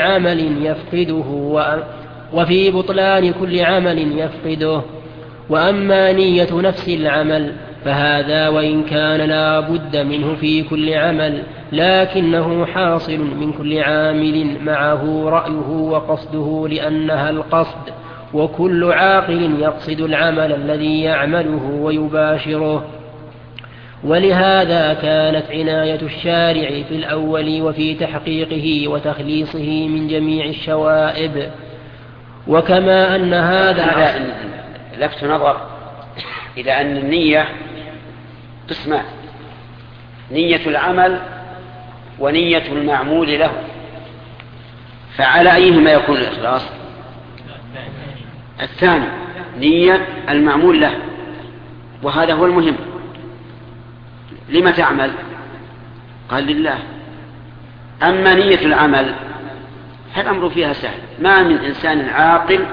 Speaker 2: كل عمل يفقده. وأما نية نفس العمل فهذا وإن كان لا بد منه في كل عمل، لكنه حاصل من كل عامل معه رأيه وقصده، لأنها القصد، وكل عاقل يقصد العمل الذي يعمله ويباشره. ولهذا كانت عناية الشارع في الأول وفي تحقيقه وتخليصه من جميع الشوائب. وكما أن هذا
Speaker 1: لفت نظر إلى أن النية قسمان: نية العمل ونية المعمول له. فعلى أيهما يكون الإخلاص؟ الثاني، نية المعمول له، وهذا هو المهم. لما تعمل؟ قال لله. أما نية العمل فالأمر فيها سهل. ما من إنسان عاقل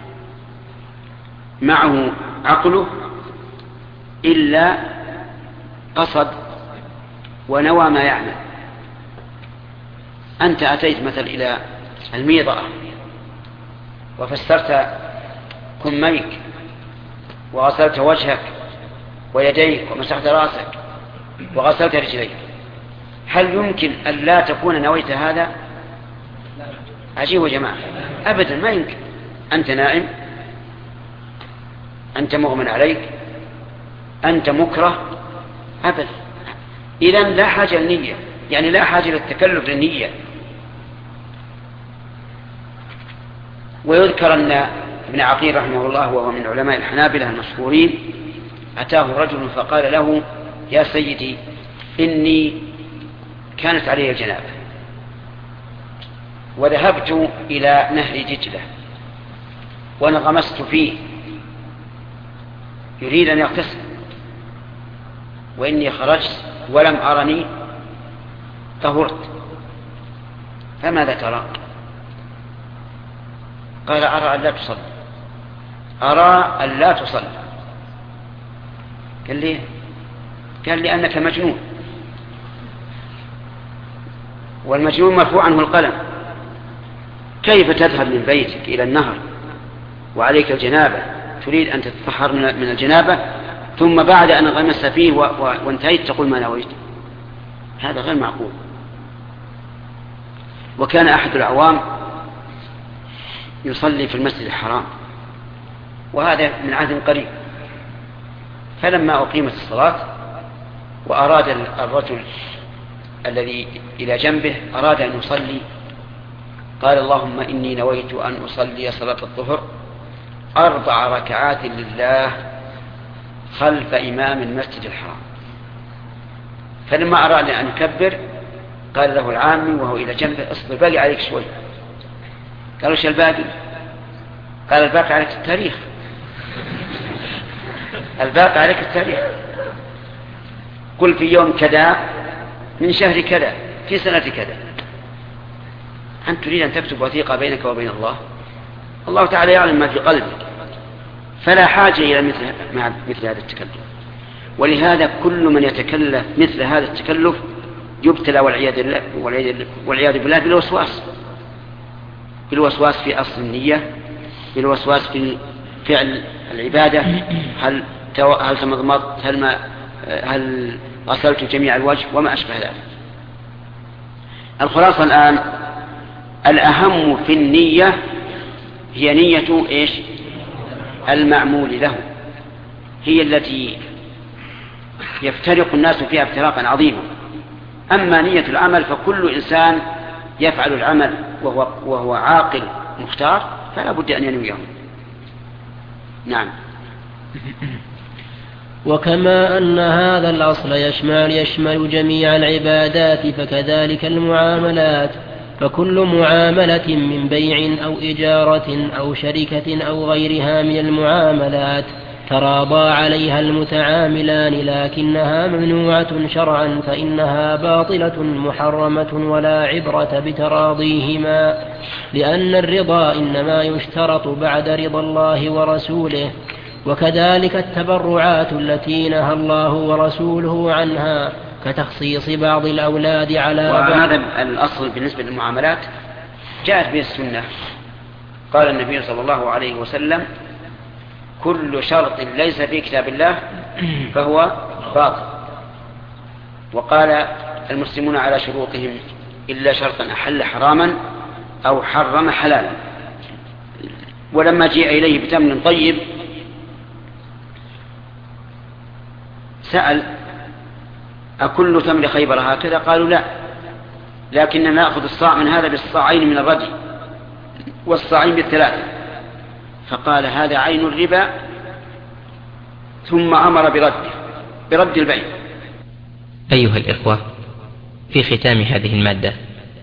Speaker 1: معه عقله إلا قصد ونوى ما يعمل. أنت أتيت مثل إلى الميضة وفسرت كميك وغسلت وجهك ويديك ومسحت رأسك وغسلت رجليك، هل يمكن أن لا تكون نويت هذا؟ عجيب يا جماعة، أبدا ما يمكن. أنت نائم، أنت مغمى عليك، أنت مكره، أبدا. إذن لا حاجة للنية، يعني لا حاجة للتكلف للنية. ويذكر أن ابن عقيل رحمه الله وهو من علماء الحنابلة المشهورين أتاه رجل فقال له: يا سيدي، إني كانت علي الجنابة وذهبت إلى نهر دجلة وانغمست فيه، يريد أن يغتسل، وإني خرجت ولم أرني طهرت، فماذا ترى؟ قال: أرى أن لا تصلي. أرى أن لا تصلي. قال لي: قال لأنك مجنون، والمجنون مرفوع عنه القلم. كيف تذهب من بيتك إلى النهر وعليك الجنابة تريد أن تتطهر من الجنابة، ثم بعد أن غمست فيه وانتهيت تقول ما نويت؟ هذا غير معقول. وكان أحد العوام يصلي في المسجد الحرام، وهذا من عهد قريب، فلما أقيمت الصلاة وأراد الرجل الذي إلى جنبه أراد أن يصلي، قال: اللهم إني نويت أن أصلي صلاة الظهر 4 ركعات لله خلف إمام المسجد الحرام. فلما أراد أن يكبر قال له العامي وهو إلى جنبه: اصبر، باقي عليك شوي. قالوا: ايش الباقي؟ قال: الباقي عليك التاريخ. الباقي عليك التاريخ. قل في يوم كذا من شهر كذا في سنة كذا. أنت تريد أن تكتب وثيقة بينك وبين الله؟ الله تعالى يعلم ما في قلبك، فلا حاجة إلى مثل هذا التكلف. ولهذا كل من يتكلف مثل هذا التكلف يبتلى والعياذ بالله بالوسواس في أصل النية، بالوسواس في فعل العبادة. هل تمضمضت؟ هل غسلت جميع الوجه؟ وما أشبه ذلك. الخلاصة الآن، الأهم في النية هي نية إيش؟ المعمول له، هي التي يفترق الناس فيها افتراقا عظيما. أما نية العمل فكل إنسان يفعل العمل وهو عاقل مختار فلا بد أن ينويه. نعم.
Speaker 2: وكما أن هذا الأصل يشمل جميع العبادات، فكذلك المعاملات، فكل معاملة من بيع أو إجارة أو شركة أو غيرها من المعاملات تراضى عليها المتعاملان، لكنها ممنوعة شرعا فإنها باطلة محرمة ولا عبرة بتراضيهما، لأن الرضا إنما يشترط بعد رضا الله ورسوله. وكذلك التبرعات التي نهى الله ورسوله عنها كتخصيص بعض الأولاد على بعض.
Speaker 1: وهذا الأصل بالنسبة للمعاملات جاءت به السنة. قال النبي صلى الله عليه وسلم: كل شرط ليس في كتاب الله فهو باطل. وقال: المسلمون على شروطهم إلا شرطا أحل حراما أو حرم حلالا. ولما جاء إليه بتمر طيب سأل: أكل تمر خيبر هكذا؟ قالوا: لا، لكننا نأخذ الصاع من هذا بالصاعين من الردي والصاعين بالثلاثة. فقال: هذا عين الربا، ثم أمر برد البيع.
Speaker 7: أيها الإخوة، في ختام هذه المادة،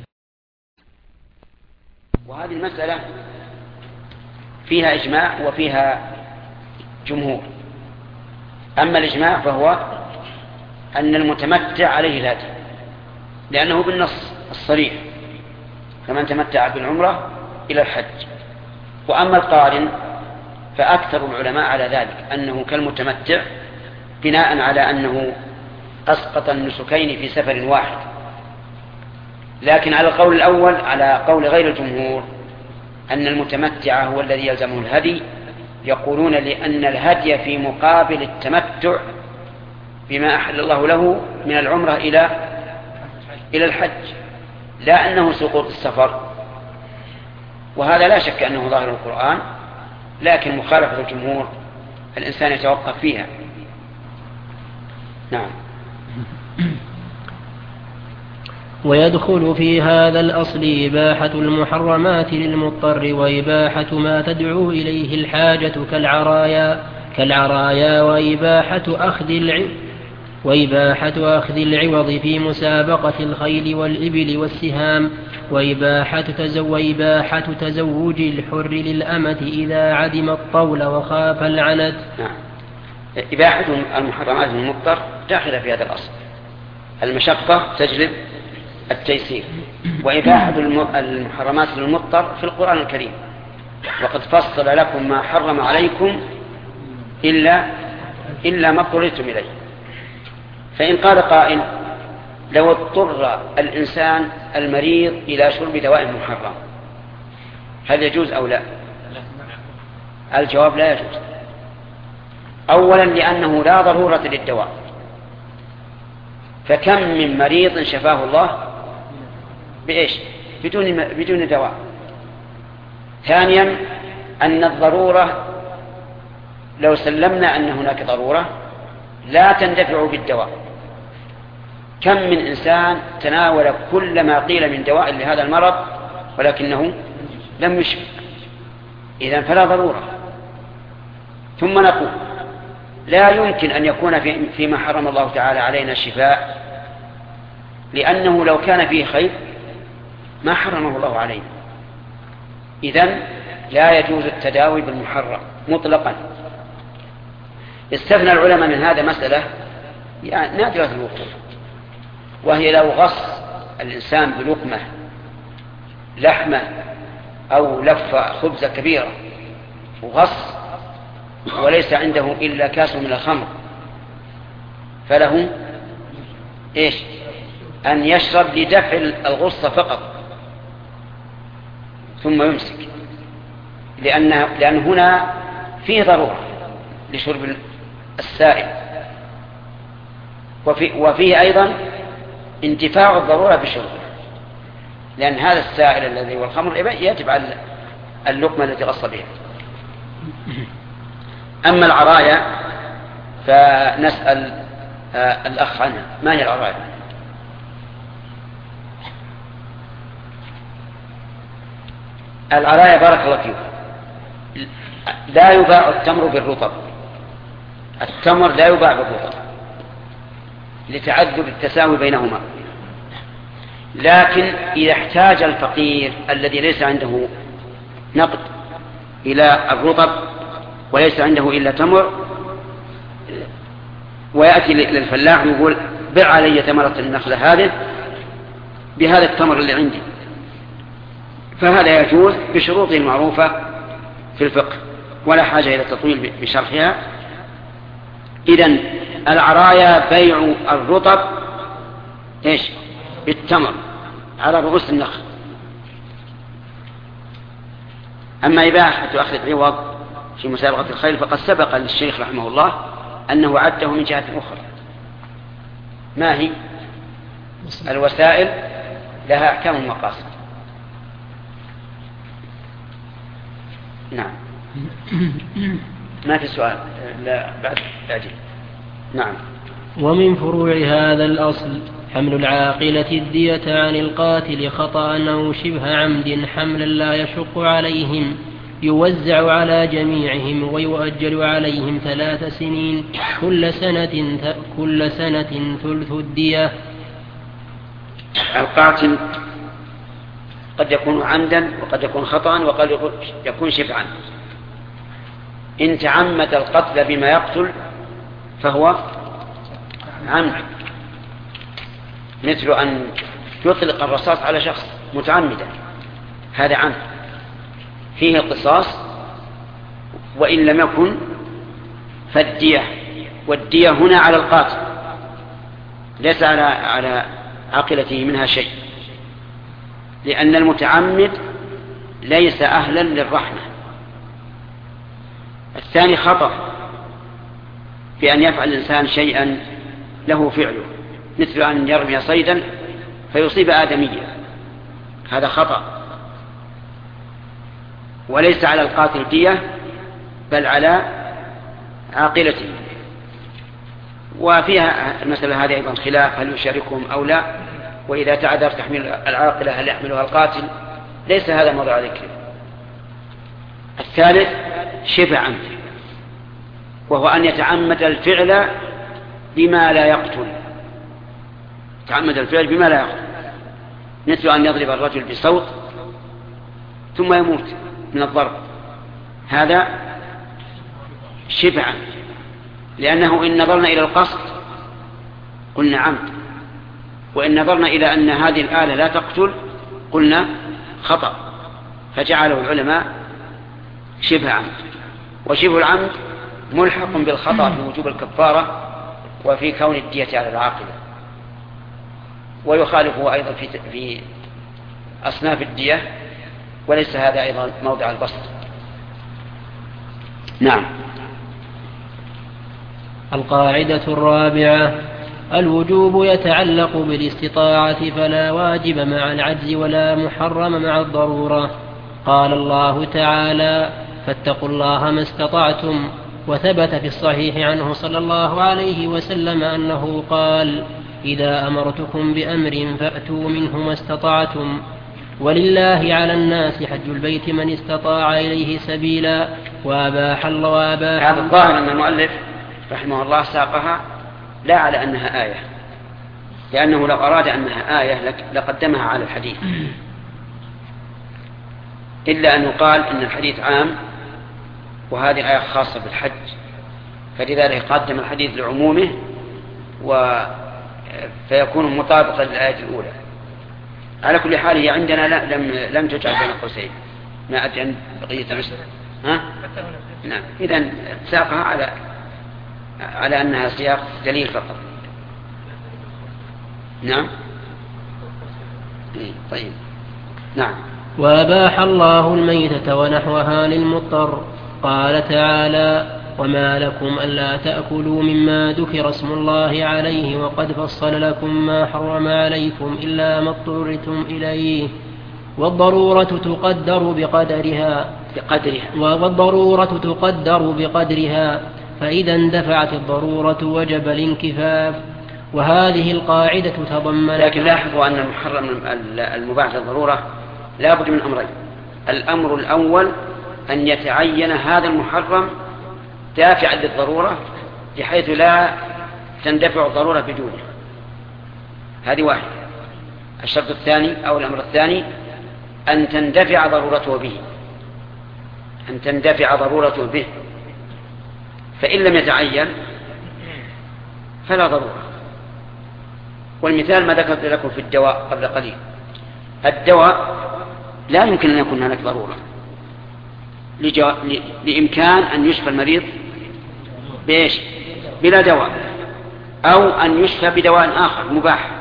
Speaker 1: وهذه المسألة فيها إجماع وفيها جمهور. أما الإجماع فهو أن المتمتع عليه الهدي، لأنه بالنص الصريح: فمن تمتع بالعمرة إلى الحج. وأما القارن فأكثر العلماء على ذلك أنه كالمتمتع، بناء على أنه أسقط النسكين في سفر واحد. لكن على القول الأول، على قول غير الجمهور، أن المتمتع هو الذي يلزمه الهدي، يقولون لأن الهدي في مقابل التمتع بما أحل الله له من العمرة إلى الحج، لا أنه سقوط السفر. وهذا لا شك أنه ظاهر القرآن، لكن مخالفة الجمهور الإنسان يتوقف فيها. نعم.
Speaker 2: ويدخل في هذا الأصل إباحة المحرمات للمضطر، وإباحة ما تدعو إليه الحاجة كالعرايا وإباحة أخذ العوض في مسابقة الخيل والإبل والسهام، وإباحة تزوج الحر للأمة إذا عدم الطول وخاف العنت.
Speaker 1: نعم. إباحة المحرمات للمضطر داخلة في هذا الأصل. المشقة تجلب التيسير. وإباحة المحرمات للمضطر في القرآن الكريم: وقد فصل لكم ما حرم عليكم إلا ما اضطررتم إليه. فإن قال قائل: لو اضطر الإنسان المريض إلى شرب دواء محرم، هل يجوز أو لا؟ الجواب: لا يجوز. أولا لأنه لا ضرورة للدواء، فكم من مريض شفاه الله بإيش؟ بدون دواء. ثانيا أن الضرورة لو سلمنا أن هناك ضرورة لا تندفع بالدواء. كم من إنسان تناول كل ما قيل من دواء لهذا المرض ولكنه لم يشفى، إذن فلا ضرورة. ثم نقول: لا يمكن أن يكون فيما حرم الله تعالى علينا الشفاء، لأنه لو كان فيه خير ما حرمه الله علينا. إذن لا يجوز التداوي بالمحرم مطلقا. استثنى العلماء من هذا مسألة يعني نادرة الوقوع، وهي لو غص الإنسان بلقمة لحمة أو لفة خبزة كبيرة وغص وليس عنده إلا كاس من الخمر، فله إيش؟ أن يشرب لدفع الغصة فقط ثم يمسك، لأن هنا فيه ضرورة لشرب السائل، وفيه أيضا انتفاع الضرورة بشربه، لأن هذا السائل الذي هو الخمر يجب على اللقمة التي غص بها. أما العرايا فنسأل الأخ عنها: ما هي العرايا؟ العرايا بارك الله فيكم لا يباع التمر بالرطب، التمر لا يباع بالرطب لتعذر التساوي بينهما، لكن إذا احتاج الفقير الذي ليس عنده نقد إلى الرطب وليس عنده إلا تمر ويأتي للفلاح ويقول بع علي ثمرة النخلة هذه بهذا التمر اللي عندي، فهذا يجوز بشروطه المعروفة في الفقه ولا حاجة إلى تطويل بشرحها. إذن العرايا بيع الرطب إيش؟ بالتمر على رؤوس النخل. أما إباحة أخذ العوض في مسابقة الخيل فقد سبق للشيخ رحمه الله أنه عده من جهة أخرى. ما هي؟ الوسائل لها أحكام المقاصد. نعم. ما في سؤال؟ لا بعد أجل. نعم.
Speaker 2: ومن فروع هذا الأصل حمل العاقلة الدية عن القاتل خطأ أو شبه عمد حملا لا يشق عليهم، يوزع على جميعهم ويؤجل عليهم 3 سنين كل سنة ثلث الدية.
Speaker 1: القاتل قد يكون عمدا وقد يكون خطأ وقد يكون شبعا. إن تعمد القتل بما يقتل فهو عمد، مثل أن يطلق الرصاص على شخص متعمدا، هذا عمد فيه قصاص، وإن لم يكن فالدية، والدية هنا على القاتل ليس على عاقلته منها شيء، لأن المتعمد ليس أهلا للرحمة. الثاني خطأ بأن يفعل الإنسان شيئا له فعله، مثل أن يرمي صيدا فيصيب آدميا، هذا خطأ، وليس على القاتل دية بل على عاقلته. وفيها المسألة هذه أيضا خلاف هل يشاركهم أو لا، وإذا تعذر تحميل العاقلة هل يحملها القاتل، ليس هذا موضوع ذكر. الثالث شبه عمد، وهو أن يتعمد الفعل بما لا يقتل، تعمد الفعل بما لا يقتل، مثل أن يضرب الرجل بصوت ثم يموت من الضرب، هذا شبه عمد، لأنه إن نظرنا إلى القصد قلنا عمد، وإن نظرنا إلى أن هذه الآلة لا تقتل قلنا خطأ، فجعله العلماء شبه عمد. وشبه العمد ملحق بالخطأ في وجوب الكفارة وفي كون الدية على العاقلة، ويخالفه أيضا في أصناف الدية، وليس هذا أيضا موضع البسط. نعم.
Speaker 2: القاعدة الرابعة: الوجوب يتعلق بالاستطاعة، فلا واجب مع العجز ولا محرم مع الضرورة. قال الله تعالى: فاتقوا الله ما استطعتم. وثبت في الصحيح عنه صلى الله عليه وسلم أنه قال: إذا أمرتكم بأمر فأتوا منه ما استطعتم، ولله على الناس حج البيت من استطاع إليه سبيلا. وأباح الله
Speaker 1: هذا الظاهر أن المؤلف رحمه الله ساقها لا على أنها آية، لأنه لو أراد أنها آية لقدمها على الحديث، إلا أنه قال إن الحديث عام وهذه آية خاصة بالحج، فلذلك قدم الحديث لعمومه فيكون مطابقا للآية الأولى. على كل حال هي عندنا لم تجعل بين قوسين، ما أدري عن بقية مصر. نعم. إذن ساقها على أنها سياق دليل فقط. نعم. طيب. نعم.
Speaker 2: وأباح الله الميتة ونحوها للمضطر. قال تعالى: وما لكم ألا تأكلوا مما ذكر اسم الله عليه وقد فصل لكم ما حرم عليكم إلا ما اضطررتم إليه. والضرورة تقدر بقدرها، فإذا اندفعت الضرورة وجب الانكفاف. وهذه القاعدة تضمنت.
Speaker 1: لكن لاحظوا أن المحرم المباح للضرورة لا بد من أمرين. الأمر الأول أن يتعين هذا المحرم دافعا للضرورة بحيث لا تندفع الضرورة بدونه، هذه واحدة. الشرط الثاني أو الأمر الثاني أن تندفع ضرورته به، فإن لم يتعين فلا ضرورة. والمثال ما ذكرت لكم في الدواء قبل قليل. الدواء لا يمكن أن يكون هناك ضرورة لإمكان أن يشفى المريض بإيش؟ بلا دواء، أو أن يشفى بدواء آخر مباح.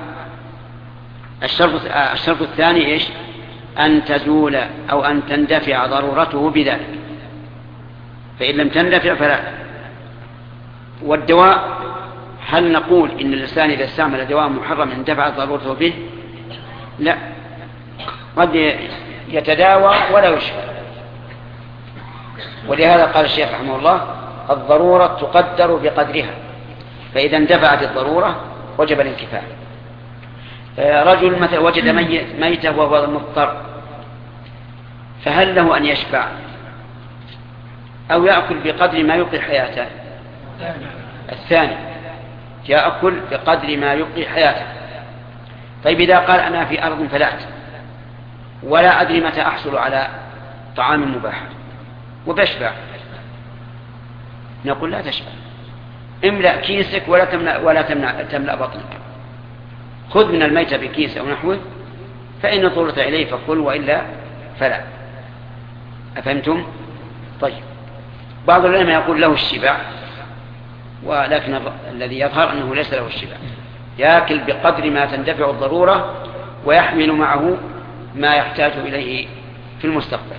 Speaker 1: الشرط الثاني إيش؟ أن تزول أو أن تندفع ضرورته بذلك، فإن لم تندفع فلا. والدواء هل نقول إن الإنسان إذا استعمل دواء محرم اندفعت ضرورته به؟ لا، قد يتداوى ولا يشفى. ولهذا قال الشيخ رحمه الله: الضرورة تقدر بقدرها، فإذا اندفعت الضرورة وجب الانكفاء. رجل مثلا وجد ميتة وهو مضطر، فهل له أن يشفع أو يأكل بقدر ما يبقي حياته؟ الثاني، يأكل بقدر ما يبقي حياته. طيب إذا قال أنا في أرض فلات ولا أدري متى أحصل على طعام مباح وبشبع، نقول لا تشبع، املأ كيسك ولا تملأ بطنك، خذ من الميتة بكيس أو نحوه، فإن اضطررت إليه فكل وإلا فلا. أفهمتم؟ طيب، بعض العلماء يقول له الشبع، ولكن الذي يظهر أنه ليس له الشبع، يأكل بقدر ما تندفع الضرورة ويحمل معه ما يحتاج إليه في المستقبل.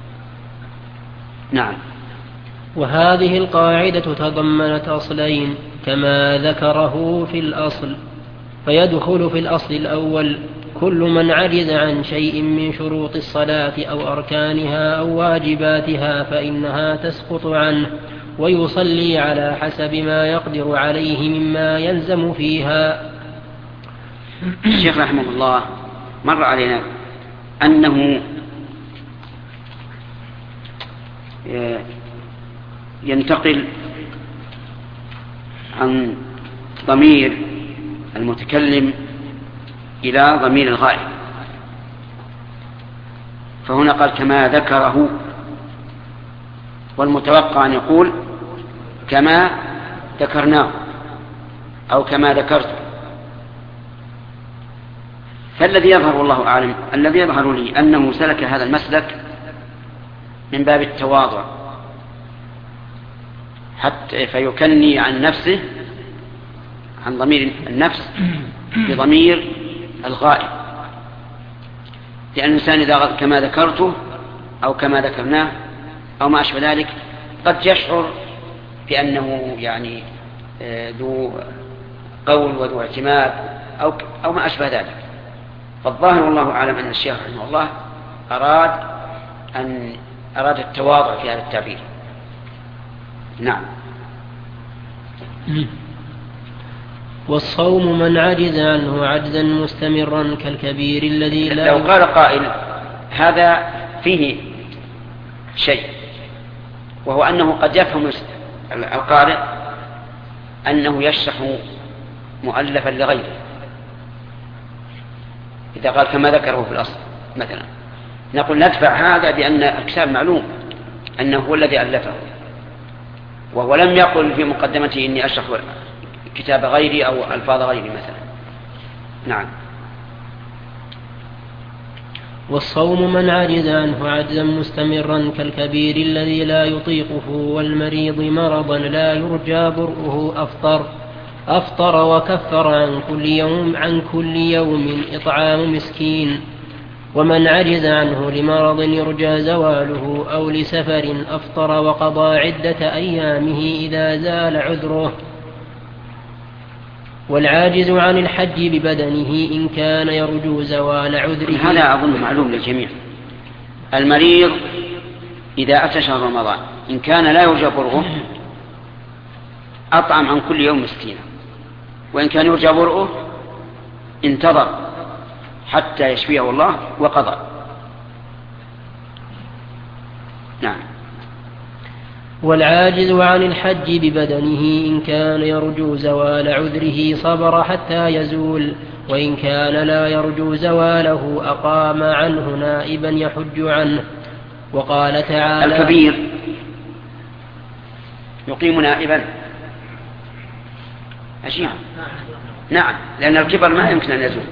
Speaker 1: نعم.
Speaker 2: وهذه القاعدة تضمنت أصلين كما ذكره في الأصل، فيدخل في الأصل الأول كل من عجز عن شيء من شروط الصلاة أو أركانها أو واجباتها فإنها تسقط عنه، ويصلي على حسب ما يقدر عليه مما يلزم فيها.
Speaker 1: الشيخ رحمه الله مر علينا أنه ينتقل عن ضمير المتكلم إلى ضمير الغائب، فهنا قال كما ذكره، والمتوقع أن يقول كما ذكرناه أو كما ذكرت. فالذي يظهر والله أعلم، الذي يظهر لي أنه سلك هذا المسلك من باب التواضع حتى فيكني عن نفسه، عن ضمير النفس بضمير الغائب، لأن الإنسان إذا كما ذكرته أو كما ذكرناه أو ما أشبه ذلك قد يشعر بأنه يعني ذو قول وذو اعتماد أو ما أشبه ذلك. فالظاهر والله أعلم أن الشيخ رحمه الله أراد التواضع في هذا التعبير. نعم.
Speaker 2: والصوم من عجز عنه عجزا مستمرا كالكبير الذي لا.
Speaker 1: لو قال قائل هذا فيه شيء، وهو أنه قد يفهم القارئ أنه يشرح مؤلفا لغيره، إذا قال كما ذكره في الأصل مثلا، نقول ندفع هذا بأن الكتاب معلوم أنه هو الذي ألفه، وهو لم يقل في مقدمته إني أشرح كتاب غيري أو ألفاظ غيري مثلا. نعم.
Speaker 2: والصوم من عجز عنه عجزا مستمرا كالكبير الذي لا يطيقه والمريض مرضا لا يرجى برؤه أفطر وكفر عن كل يوم إطعام مسكين. ومن عجز عنه لمرض يرجى زواله أو لسفر أفطر وقضى عدة أيامه إذا زال عذره. والعاجز عن الحج ببدنه إن كان يرجو زوال عذره.
Speaker 1: هذا أظن معلوم للجميع. المريض إذا أتى شهر رمضان إن كان لا يرجى برؤه أطعم عن كل يوم مسكينا، وإن كان يرجى برؤه انتظر حتى يشفيه الله وقضى. نعم.
Speaker 2: والعاجز عن الحج ببدنه إن كان يرجو زوال عذره صبر حتى يزول، وإن كان لا يرجو زواله أقام عنه نائبا يحج عنه. وقال تعالى
Speaker 1: الكبير يقيم نائبا عجيب. نعم، لأن الكبر ما يمكن أن يزول.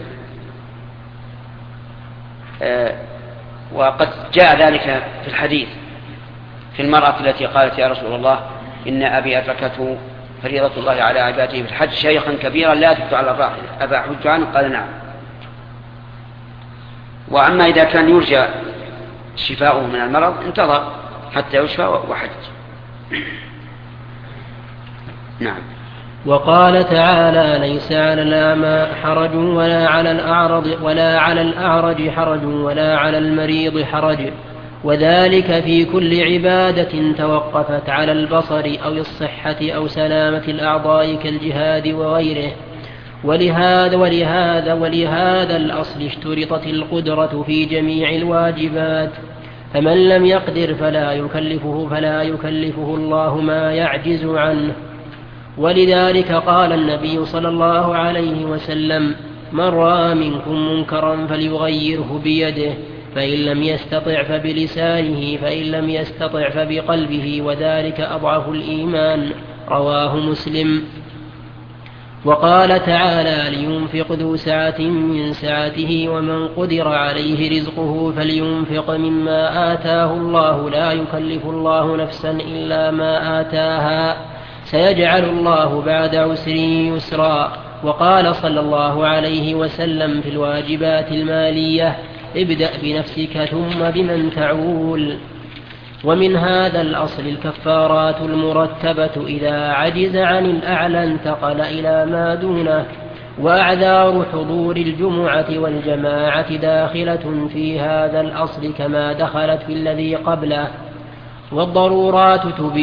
Speaker 1: وقد جاء ذلك في الحديث في المرأة التي قالت يا رسول الله إن أبي أدركته فريضة الله على عباده في الحج شيخا كبيرا لا يثبت على الراحل أبا حج عنه؟ قال نعم. وأما إذا كان يرجى شفاؤه من المرض انتظر حتى يشفى وحج. نعم.
Speaker 2: وقال تعالى ليس على الأعمى حرج ولا على الأعرج حرج ولا على المريض حرج، وذلك في كل عبادة توقفت على البصر أو الصحة أو سلامة الأعضاء كالجهاد وغيره. ولهذا الأصل اشترطت القدرة في جميع الواجبات، فمن لم يقدر فلا يكلفه الله ما يعجز عنه. ولذلك قال النبي صلى الله عليه وسلم من رأى منكم منكرا فليغيره بيده، فإن لم يستطع فبلسانه، فإن لم يستطع فبقلبه، وذلك أضعف الإيمان. رواه مسلم. وقال تعالى لينفق ذو سعة من سعته ومن قدر عليه رزقه فلينفق مما آتاه الله لا يكلف الله نفسا إلا ما آتاها سيجعل الله بعد عسر يسرا. وقال صلى الله عليه وسلم في الواجبات المالية ابدأ بنفسك ثم بمن تعول. ومن هذا الأصل الكفارات المرتبة إذا عجز عن الأعلى انتقل إلى ما دونه، وأعذار حضور الجمعة والجماعة داخلة في هذا الأصل كما دخلت في الذي قبله. والضرورات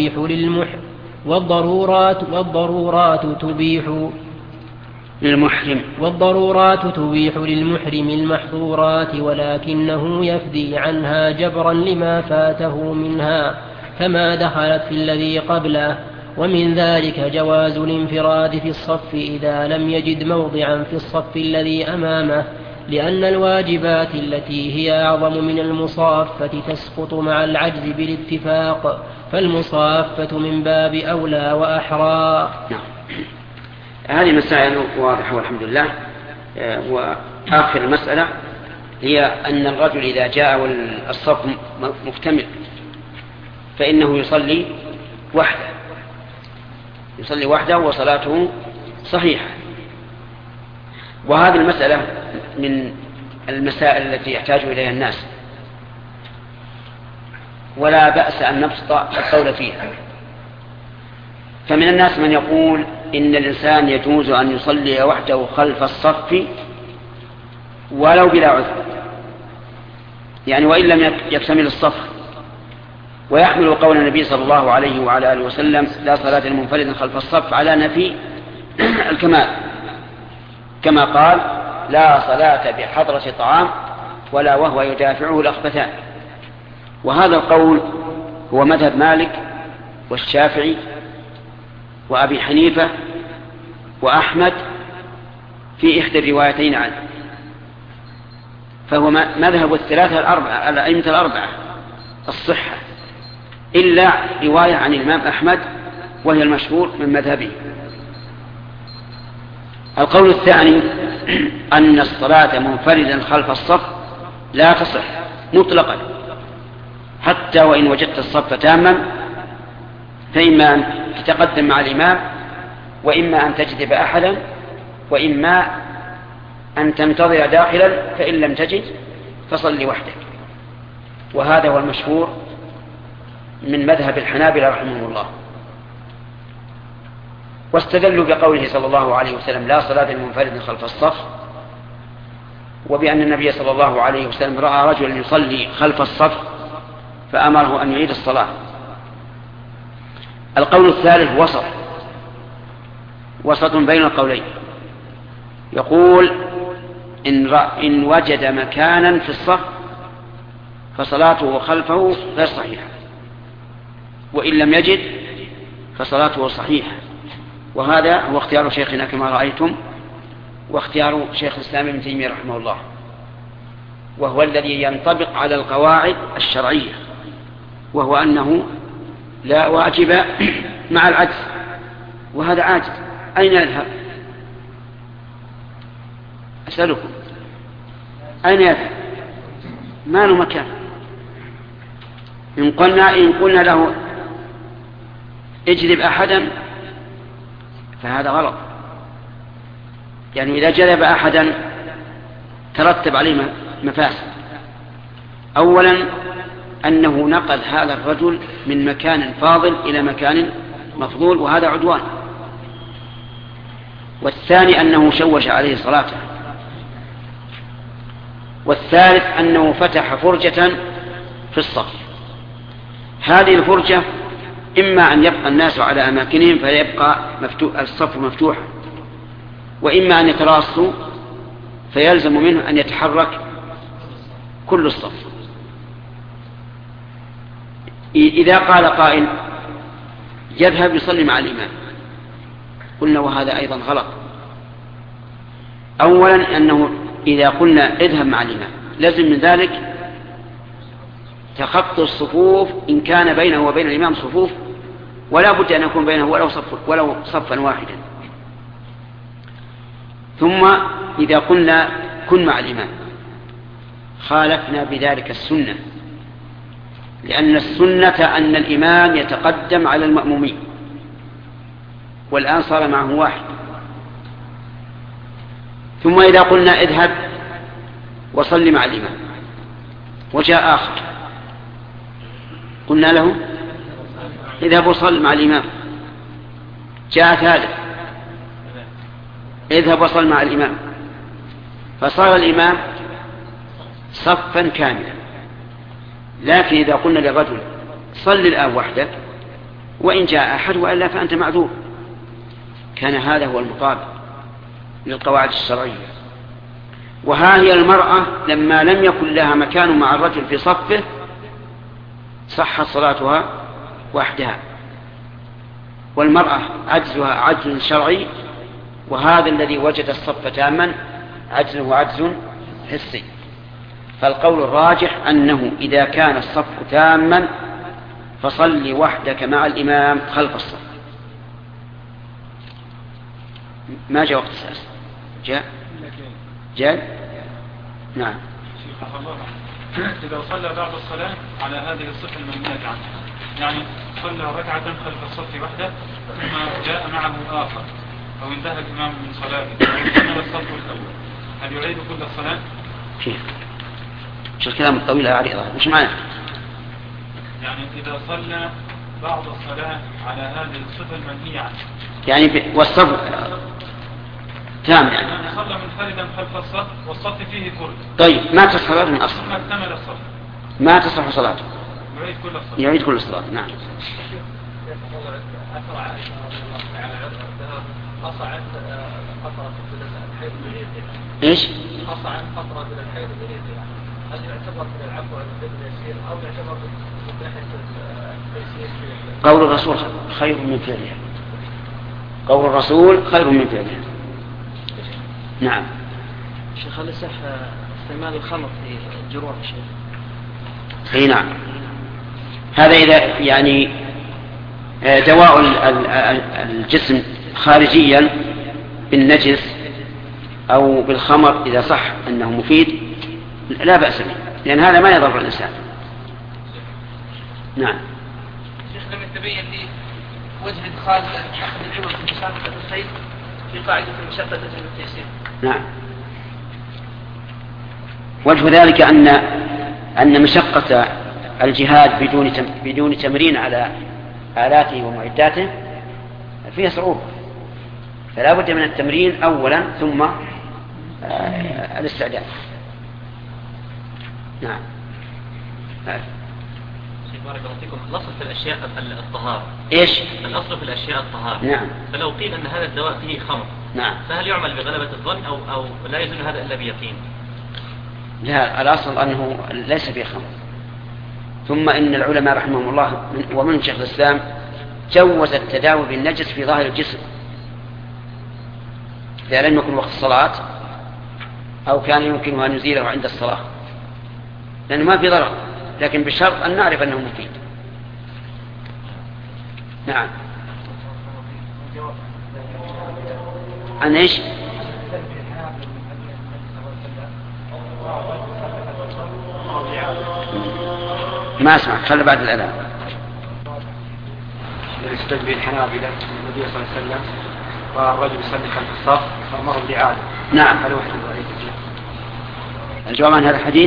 Speaker 2: تبيح للمحرم المحظورات، ولكنه يفدي عنها جبرا لما فاته منها كما دخلت في الذي قبله. ومن ذلك جواز الانفراد في الصف إذا لم يجد موضعا في الصف الذي أمامه، لأن الواجبات التي هي أعظم من المصافة تسقط مع العجز بالاتفاق، فالمصافة من باب أولى وأحرى.
Speaker 1: هذه مسائل واضحة والحمد لله. وآخر المسألة هي أن الرجل إذا جاء والصف مكتمل فإنه يصلي وحده وصلاته صحيحة. وهذه المسألة من المسائل التي يحتاج إليها الناس، ولا بأس أن نبسط القول فيها. فمن الناس من يقول إن الإنسان يجوز أن يصلي وحده خلف الصف ولو بلا عذر، يعني وإن لم يكتمل الصف، ويحمل قول النبي صلى الله عليه وعلى آله وسلم لا صلاة لمنفرد خلف الصف على نفي الكمال، كما قال لا صلاة بحضرة طعام ولا وهو يدافعه الأخبثان. وهذا القول هو مذهب مالك والشافعي وأبي حنيفة وأحمد في إحدى الروايتين عنه، فهو مذهب الأئمة الأربعة الصحة، إلا رواية عن الإمام أحمد وهي المشهور من مذهبه. القول الثاني أن الصلاة منفردا خلف الصف لا تصح مطلقا، حتى وإن وجدت الصف تاما، فإما أن تتقدم مع الإمام، وإما أن تجذب أحدا، وإما أن تنتظر داخلا، فإن لم تجد فصل وحدك. وهذا هو المشهور من مذهب الحنابلة رحمه الله. واستدلوا بقوله صلى الله عليه وسلم لا صلاة لمنفرد خلف الصف، وبأن النبي صلى الله عليه وسلم رأى رجلا يصلي خلف الصف فأمره أن يعيد الصلاة. القول الثالث وسط بين القولين، يقول إن وجد مكانا في الصف فصلاته خلفه غير صحيحة، وإن لم يجد فصلاته صحيحة. وهذا هو اختيار شيخنا كما رأيتم، واختيار شيخ الإسلام ابن تيمية رحمه الله، وهو الذي ينطبق على القواعد الشرعية، وهو أنه لا واجب مع العجز، وهذا عاجز أين يذهب؟ أسألكم أين يذهب؟ ما له مكان. إن قلنا له اجلب أحدا فهذا غلط، يعني إذا جلب أحدا ترتب عليه مفاسد. أولا أنه نقل هذا الرجل من مكان فاضل إلى مكان مفضول، وهذا عدوان. والثاني أنه شوش عليه صلاته. والثالث أنه فتح فرجة في الصف. هذه الفرجة إما أن يبقى الناس على أماكنهم فيبقى الصف مفتوحا، وإما أن يتراصوا فيلزم منه أن يتحرك كل الصف. إذا قال قائل يذهب يصلي مع الإمام، قلنا وهذا أيضا غلط. أولا أنه إذا قلنا اذهب مع الإمام لازم من ذلك تخطي الصفوف إن كان بينه وبين الإمام صفوف، ولا بد أن يكون بينه ولو صفا واحدا. ثم إذا قلنا كن مع الإمام خالفنا بذلك السنة، لأن السنة أن الإمام يتقدم على المأمومين، والآن صار معه واحد. ثم إذا قلنا اذهب وصل مع الإمام وجاء آخر قلنا له اذهب وصل مع الإمام، جاء ثالث اذهب وصل مع الإمام، فصار الإمام صفا كاملا. لكن إذا قلنا للرجل صل الآن وحدك وإن جاء أحد وإلا فأنت معذور، كان هذا هو المطابق للقواعد الشرعية. وها هي المرأة لما لم يكن لها مكان مع الرجل في صفه صحت صلاتها وحدها، والمرأة عجزها عجز شرعي، وهذا الذي وجد الصف تاما عجزه عجز حسي. فالقول الراجح أنه إذا كان الصف تاما فصل وحدك مع الإمام خلف الصف. ما جاء وقت الساس؟ جاء؟ نعم.
Speaker 3: إذا صلى بعد الصلاة على هذه الصفة المنهية عنها، يعني صلى ركعة خلف الصف وحده ثم جاء معه آخر أو انتهى الإمام من صلاته أو كمل الصف الأول، هل يعيد كل الصلاة؟
Speaker 1: شو الكلام الطويل عريضة مش معنى؟
Speaker 3: يعني إذا صلى بعض الصلاة على هذه الصفة المنهية عنها،
Speaker 1: يعني والصف تام، يعني
Speaker 3: صلى منفردا خلف الصف والصف فيه فرد.
Speaker 1: طيب ما تصح صلاته من أصل؟
Speaker 3: ثم اكتمل الصف
Speaker 1: ما تصح صلاته،
Speaker 3: يعيد كل الصلاة.
Speaker 1: يعيد كل الصلاة. نعم. ايش؟
Speaker 8: قطع فترة من الحيض بنيتها، هل يعتبر من العفو عن الدم اليسير أو يعتبر من ناحية التيسير؟
Speaker 1: قول الرسول خير من فعلها. قول الرسول خير من فعلها. نعم.
Speaker 8: شيخ هل يصح استعمال الخمر في الجروح شيخ؟
Speaker 1: اي نعم. هذا إذا يعني دواء الجسم خارجيا بالنجس أو بالخمر إذا صح أنه مفيد لا بأس به، لأن هذا ما يضر الإنسان. نعم.
Speaker 4: شيخ لم يتبين لي وجه إدخال أخذ العوض في مشقة الخير في قاعدة المشقة تجلب التيسير.
Speaker 1: نعم. وجه ذلك أن مشقة الجهاد بدون تمرين على آلاته ومعداته فيها صعوبة، فلا بد من التمرين أولا ثم الاستعداد. نعم.
Speaker 5: بارك الله فيكم. الأصل في الأشياء الطهارة.
Speaker 1: إيش؟
Speaker 5: الأصل في الأشياء الطهارة.
Speaker 1: نعم.
Speaker 5: فلو قيل أن هذا الدواء فيه خمر،
Speaker 1: نعم،
Speaker 5: فهل يعمل بغلبة الظن أو لا يزن هذا إلا بيقين؟
Speaker 1: لا، الأصل أنه ليس فيه خمر. ثم إن العلماء رحمهم الله ومن شيخ الإسلام جوز التداوي بالنجس في ظاهر الجسم إذا لم يكن وقت الصلاة أو كان يمكنه أن يزيله عند الصلاة، لأنه ما في ضرر، لكن بشرط أن نعرف أنه مفيد. نعم. عن إيش؟ ما أسمع، خلي بعد الأذان.
Speaker 6: يستدل الحنابلة النبي صلى الله عليه وسلم والرجل يصلي خلف الصف فأمره بالإعادة.
Speaker 1: نعم.
Speaker 6: هل وحده ضعيف؟
Speaker 1: الجواب عن هذا الحديث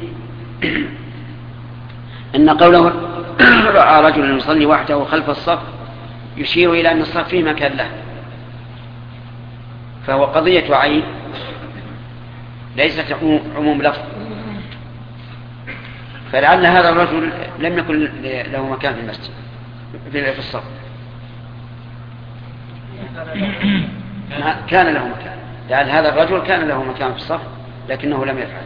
Speaker 1: أن قوله رأى رجلا يصلي وحده خلف الصف يشير إلى أن الصف فيه مكان له، فهو قضية عين ليست عموم لفظ. فلعل هذا الرجل لم يكن له مكان في المسجد في الصف، كان له مكان، لعل هذا الرجل كان له مكان في الصف لكنه لم يفعل.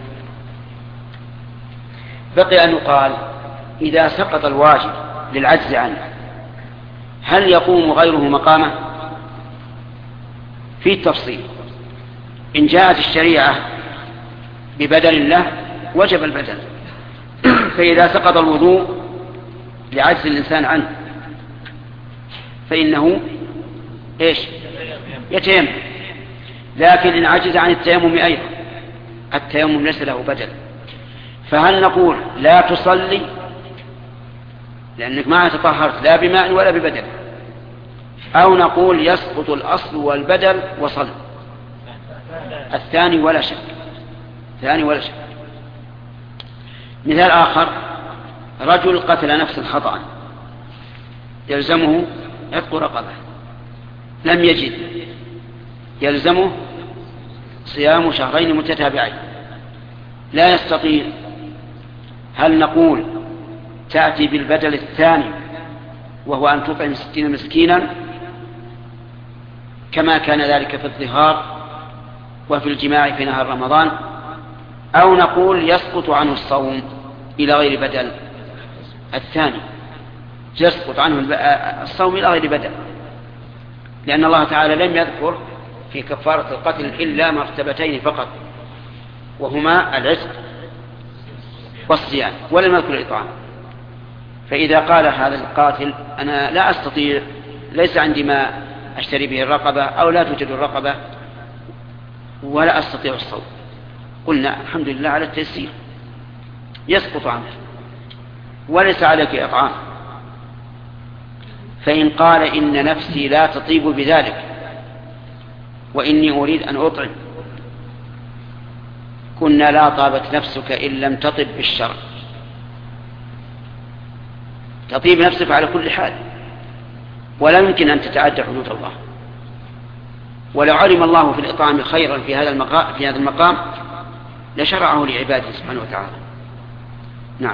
Speaker 1: بقي أن يقال إذا سقط الواجب للعجز عنه هل يقوم غيره مقامه؟ في التفصيل. إن جاءت الشريعة ببدل له وجب البدل، فإذا سقط الوضوء لعجز الإنسان عنه فإنه إيش؟ يتيمم. لكن إن عجز عن التيمم أيضا التيمم ليس له بدل، فهل نقول لا تصلي لأنك ما تطهرت لا بماء ولا ببدل، أو نقول يسقط الأصل والبدل وصل؟ الثاني ولا شك، الثاني ولا شك. مثال آخر، رجل قتل نفسا خطأ يلزمه عتق رقبة، لم يجد، يلزمه صيام شهرين متتابعين، لا يستطيع. هل نقول تأتي بالبدل الثاني وهو أن تطعم 60 مسكينا كما كان ذلك في الظهار وفي الجماع في نهار رمضان، أو نقول يسقط عنه الصوم إلى غير بدل؟ الثاني، يسقط عنه الصوم إلى غير بدل، لأن الله تعالى لم يذكر في كفارة القتل إلا مرتبتين فقط، وهما العتق والصيام، ولم يذكر الإطعام. فإذا قال هذا القاتل أنا لا أستطيع، ليس عندي ما أشتري به الرقبة أو لا توجد الرقبة ولا أستطيع الصوم، قلنا الحمد لله على التيسير، يسقط عنه وليس عليك إطعام. فإن قال إن نفسي لا تطيب بذلك وإني أريد أن أطعم، كنا لا طابت نفسك إن لم تطب بالشرع. تطيب نفسك على كل حال، ولا يمكن أن تتعدى حدود الله. ولو علم الله في الإطعام خيرا في هذا المقام لشرعه لعباده سبحانه وتعالى. نعم.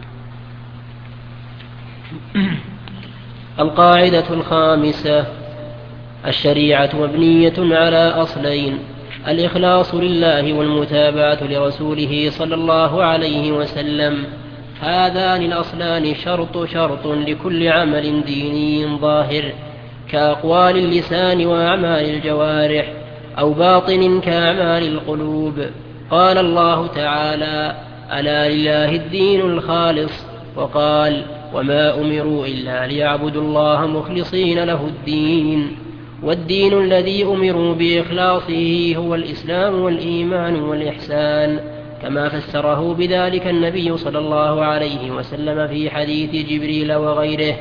Speaker 2: القاعدة الخامسة: الشريعة مبنية على أصلين: الإخلاص لله والمتابعة لرسوله صلى الله عليه وسلم. هذان الأصلان شرط لكل عمل ديني ظاهر كأقوال اللسان وأعمال الجوارح، أو باطن كأعمال القلوب. قال الله تعالى: ألا لله الدين الخالص. وقال: وما أمروا إلا ليعبدوا الله مخلصين له الدين. والدين الذي أمروا بإخلاصه هو الإسلام والإيمان والإحسان، كما فسره بذلك النبي صلى الله عليه وسلم في حديث جبريل وغيره.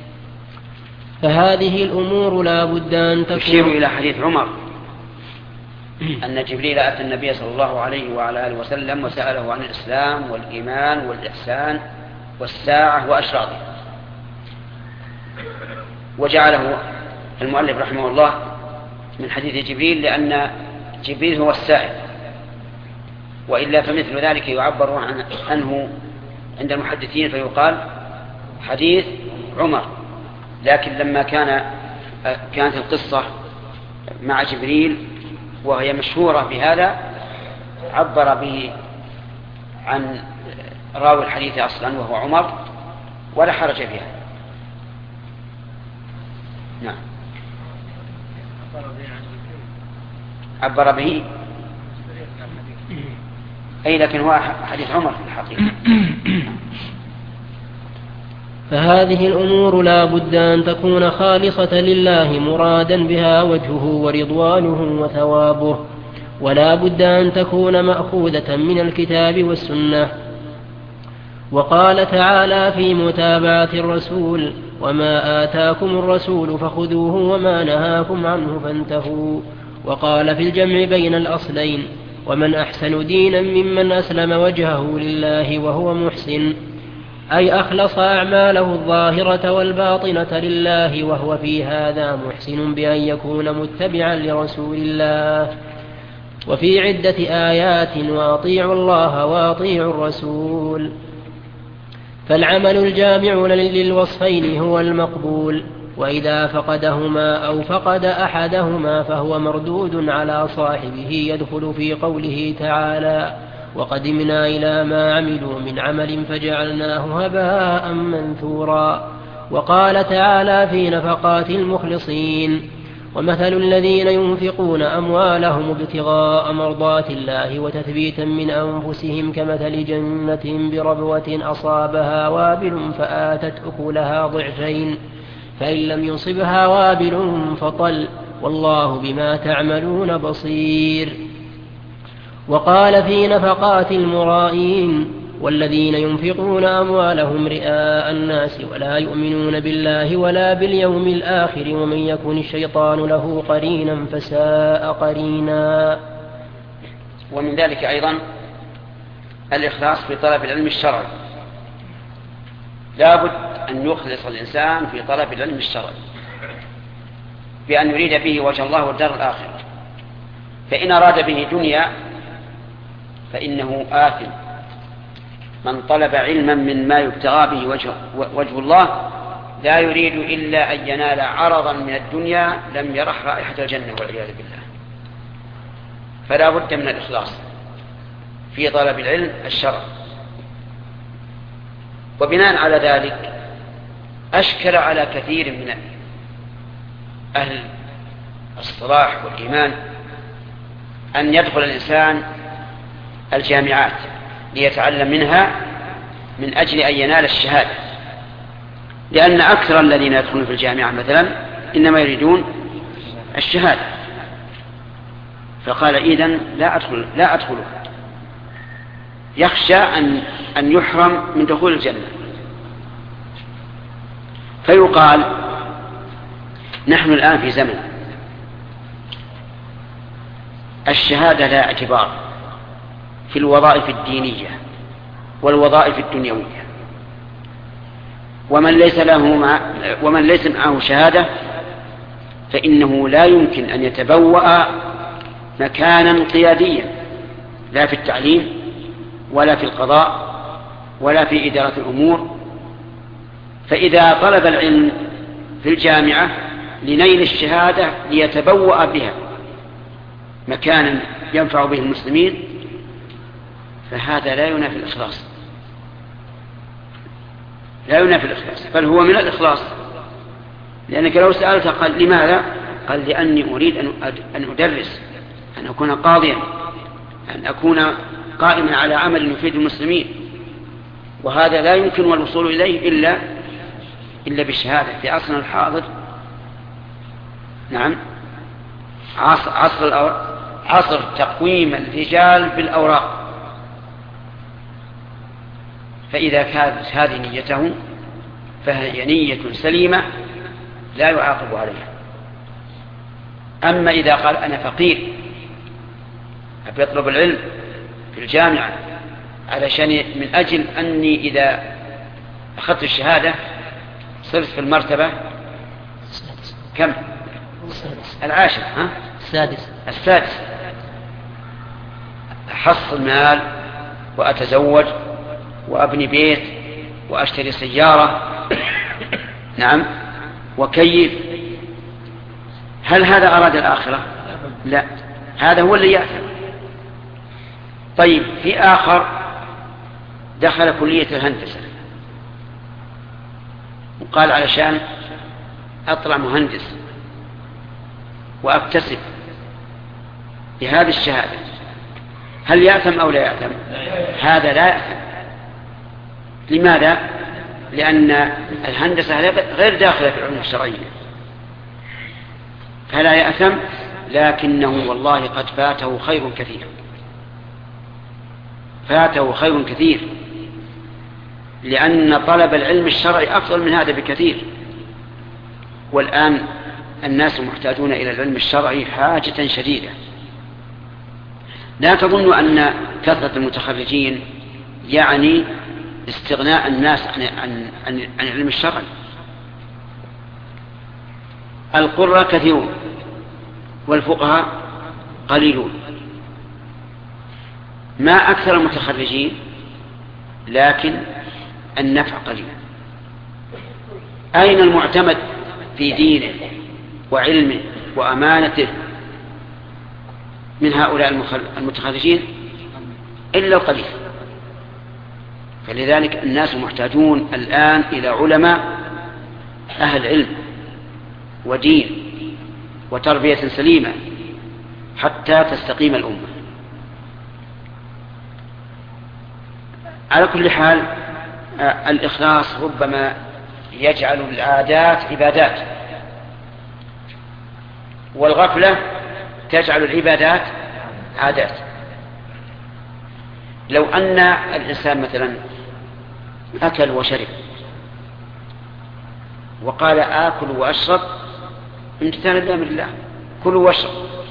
Speaker 2: فهذه الأمور لا بد أن تكون.
Speaker 1: يشير إلى حديث عمر أن جبريل أتى النبي صلى الله عليه وعلى آله وسلم وسأله عن الإسلام والإيمان والإحسان والساعة وأشراطها، وجعله المؤلف رحمه الله من حديث جبريل لأن جبريل هو السائل، وإلا فمثل ذلك يعبر عنه عند المحدثين فيقال حديث عمر. لكن لما كانت القصة مع جبريل وهي مشهورة بهذا عبر به عن راوي الحديث أصلا وهو عمر، ولا حرج فيها. نعم. عبر به أي، لكن هو حديث عمر في الحقيقة.
Speaker 2: فهذه الأمور لا بد أن تكون خالصة لله مرادا بها وجهه ورضوانه وثوابه، ولا بد أن تكون مأخوذة من الكتاب والسنة. وقال تعالى في متابعة الرسول: وما آتاكم الرسول فخذوه وما نهاكم عنه فانتهوا. وقال في الجمع بين الأصلين: ومن أحسن دينا ممن أسلم وجهه لله وهو محسن، أي أخلص أعماله الظاهرة والباطنة لله، وهو في هذا محسن بأن يكون متبعا لرسول الله. وفي عدة آيات: وأطيعوا الله وأطيعوا الرسول. فالعمل الجامع للوصفين هو المقبول، وإذا فقدهما أو فقد أحدهما فهو مردود على صاحبه، يدخل في قوله تعالى: وقدمنا إلى ما عملوا من عمل فجعلناه هباء منثورا. وقال تعالى في نفقات المخلصين: ومثل الذين ينفقون أموالهم ابتغاء مرضات الله وتثبيتا من أنفسهم كمثل جنة بربوة أصابها وابل فآتت أكلها ضعفين، فإن لم يصبها وابل فطل، والله بما تعملون بصير. وقال في نفقات المرائين: والذين ينفقون أموالهم رئاء الناس ولا يؤمنون بالله ولا باليوم الآخر ومن يكن الشيطان له قرينا فساء قرينا.
Speaker 1: ومن ذلك أيضا الإخلاص في طلب العلم الشرعي. لا بد أن يخلص الإنسان في طلب العلم الشرعي بأن يريد به وجه الله والدار الآخرة، فإن أراد به دنيا فإنه آثم. من طلب علما مما يبتغى به وجه الله لا يريد إلا أن ينال عرضا من الدنيا لم يرح رائحة الجنة والعياذ بالله. فلا بد من الإخلاص في طلب العلم الشرعي. وبناء على ذلك أشكل على كثير من أهل الصلاح والإيمان أن يدخل الإنسان الجامعات ليتعلم منها من أجل أن ينال الشهادة، لأن أكثر الذين يدخلون في الجامعة مثلا إنما يريدون الشهادة، فقال إذن لا أدخل يخشى أن يحرم من دخول الجنة. فيقال نحن الآن في زمن الشهادة لا اعتبار في الوظائف الدينية والوظائف الدنيوية، ومن ليس معه شهادة فإنه لا يمكن أن يتبوأ مكانا قياديا، لا في التعليم ولا في القضاء ولا في إدارة الأمور. فإذا طلب العلم في الجامعة لنيل الشهادة ليتبوأ بها مكانا ينفع به المسلمين فهذا لا ينافي الإخلاص، لا ينافي الإخلاص، بل هو من الإخلاص. لأنك لو سألت قال لماذا؟ قال لأني أريد أن أدرس، أن أكون قاضيا، أن أكون قائما على عمل يفيد المسلمين، وهذا لا يمكن الوصول إليه إلا بالشهادة. في عصرنا الحاضر نعم عصر تقويم الرجال بالأوراق، فإذا كانت هذه نيته فهي نية سليمة لا يعاقب عليها. أما إذا قال أنا فقير أبي أطلب العلم في الجامعة علشان من أجل أني إذا أخذت الشهادة صرت في المرتبة كم؟ العاشر السادس أحصل مال وأتزوج وأبني بيت وأشتري سيارة نعم وكيف. هل هذا أراد الآخرة؟ لا، هذا هو اللي يأثم. طيب في آخر دخل كلية الهندسة وقال علشان أطلع مهندس وأكتسب بهذه الشهادة، هل يأثم أو لا يأثم؟ هذا لا يأثم. لماذا؟ لأن الهندسة غير داخلة في العلوم الشرعية، فلا يأثم، لكنه والله قد فاته خير كثير، فاته خير كثير، لأن طلب العلم الشرعي أفضل من هذا بكثير. والآن الناس محتاجون إلى العلم الشرعي حاجة شديدة. لا تظن أن كثرة المتخرجين يعني استغناء الناس عن العلم الشرعي. القراء كثيرون والفقهاء قليلون، ما أكثر المتخرجين، لكن النفع قليل. أين المعتمد في دينه وعلمه وأمانته من هؤلاء المتخرجين؟ إلا القليل. فلذلك الناس محتاجون الآن إلى علماء أهل علم ودين وتربية سليمة حتى تستقيم الأمة. على كل حال الإخلاص ربما يجعل العادات عبادات، والغفلة تجعل العبادات عادات. لو أن الإنسان مثلا أكل وشرب وقال آكل وأشرب امتثالا لأمر الله، كلوا واشرب،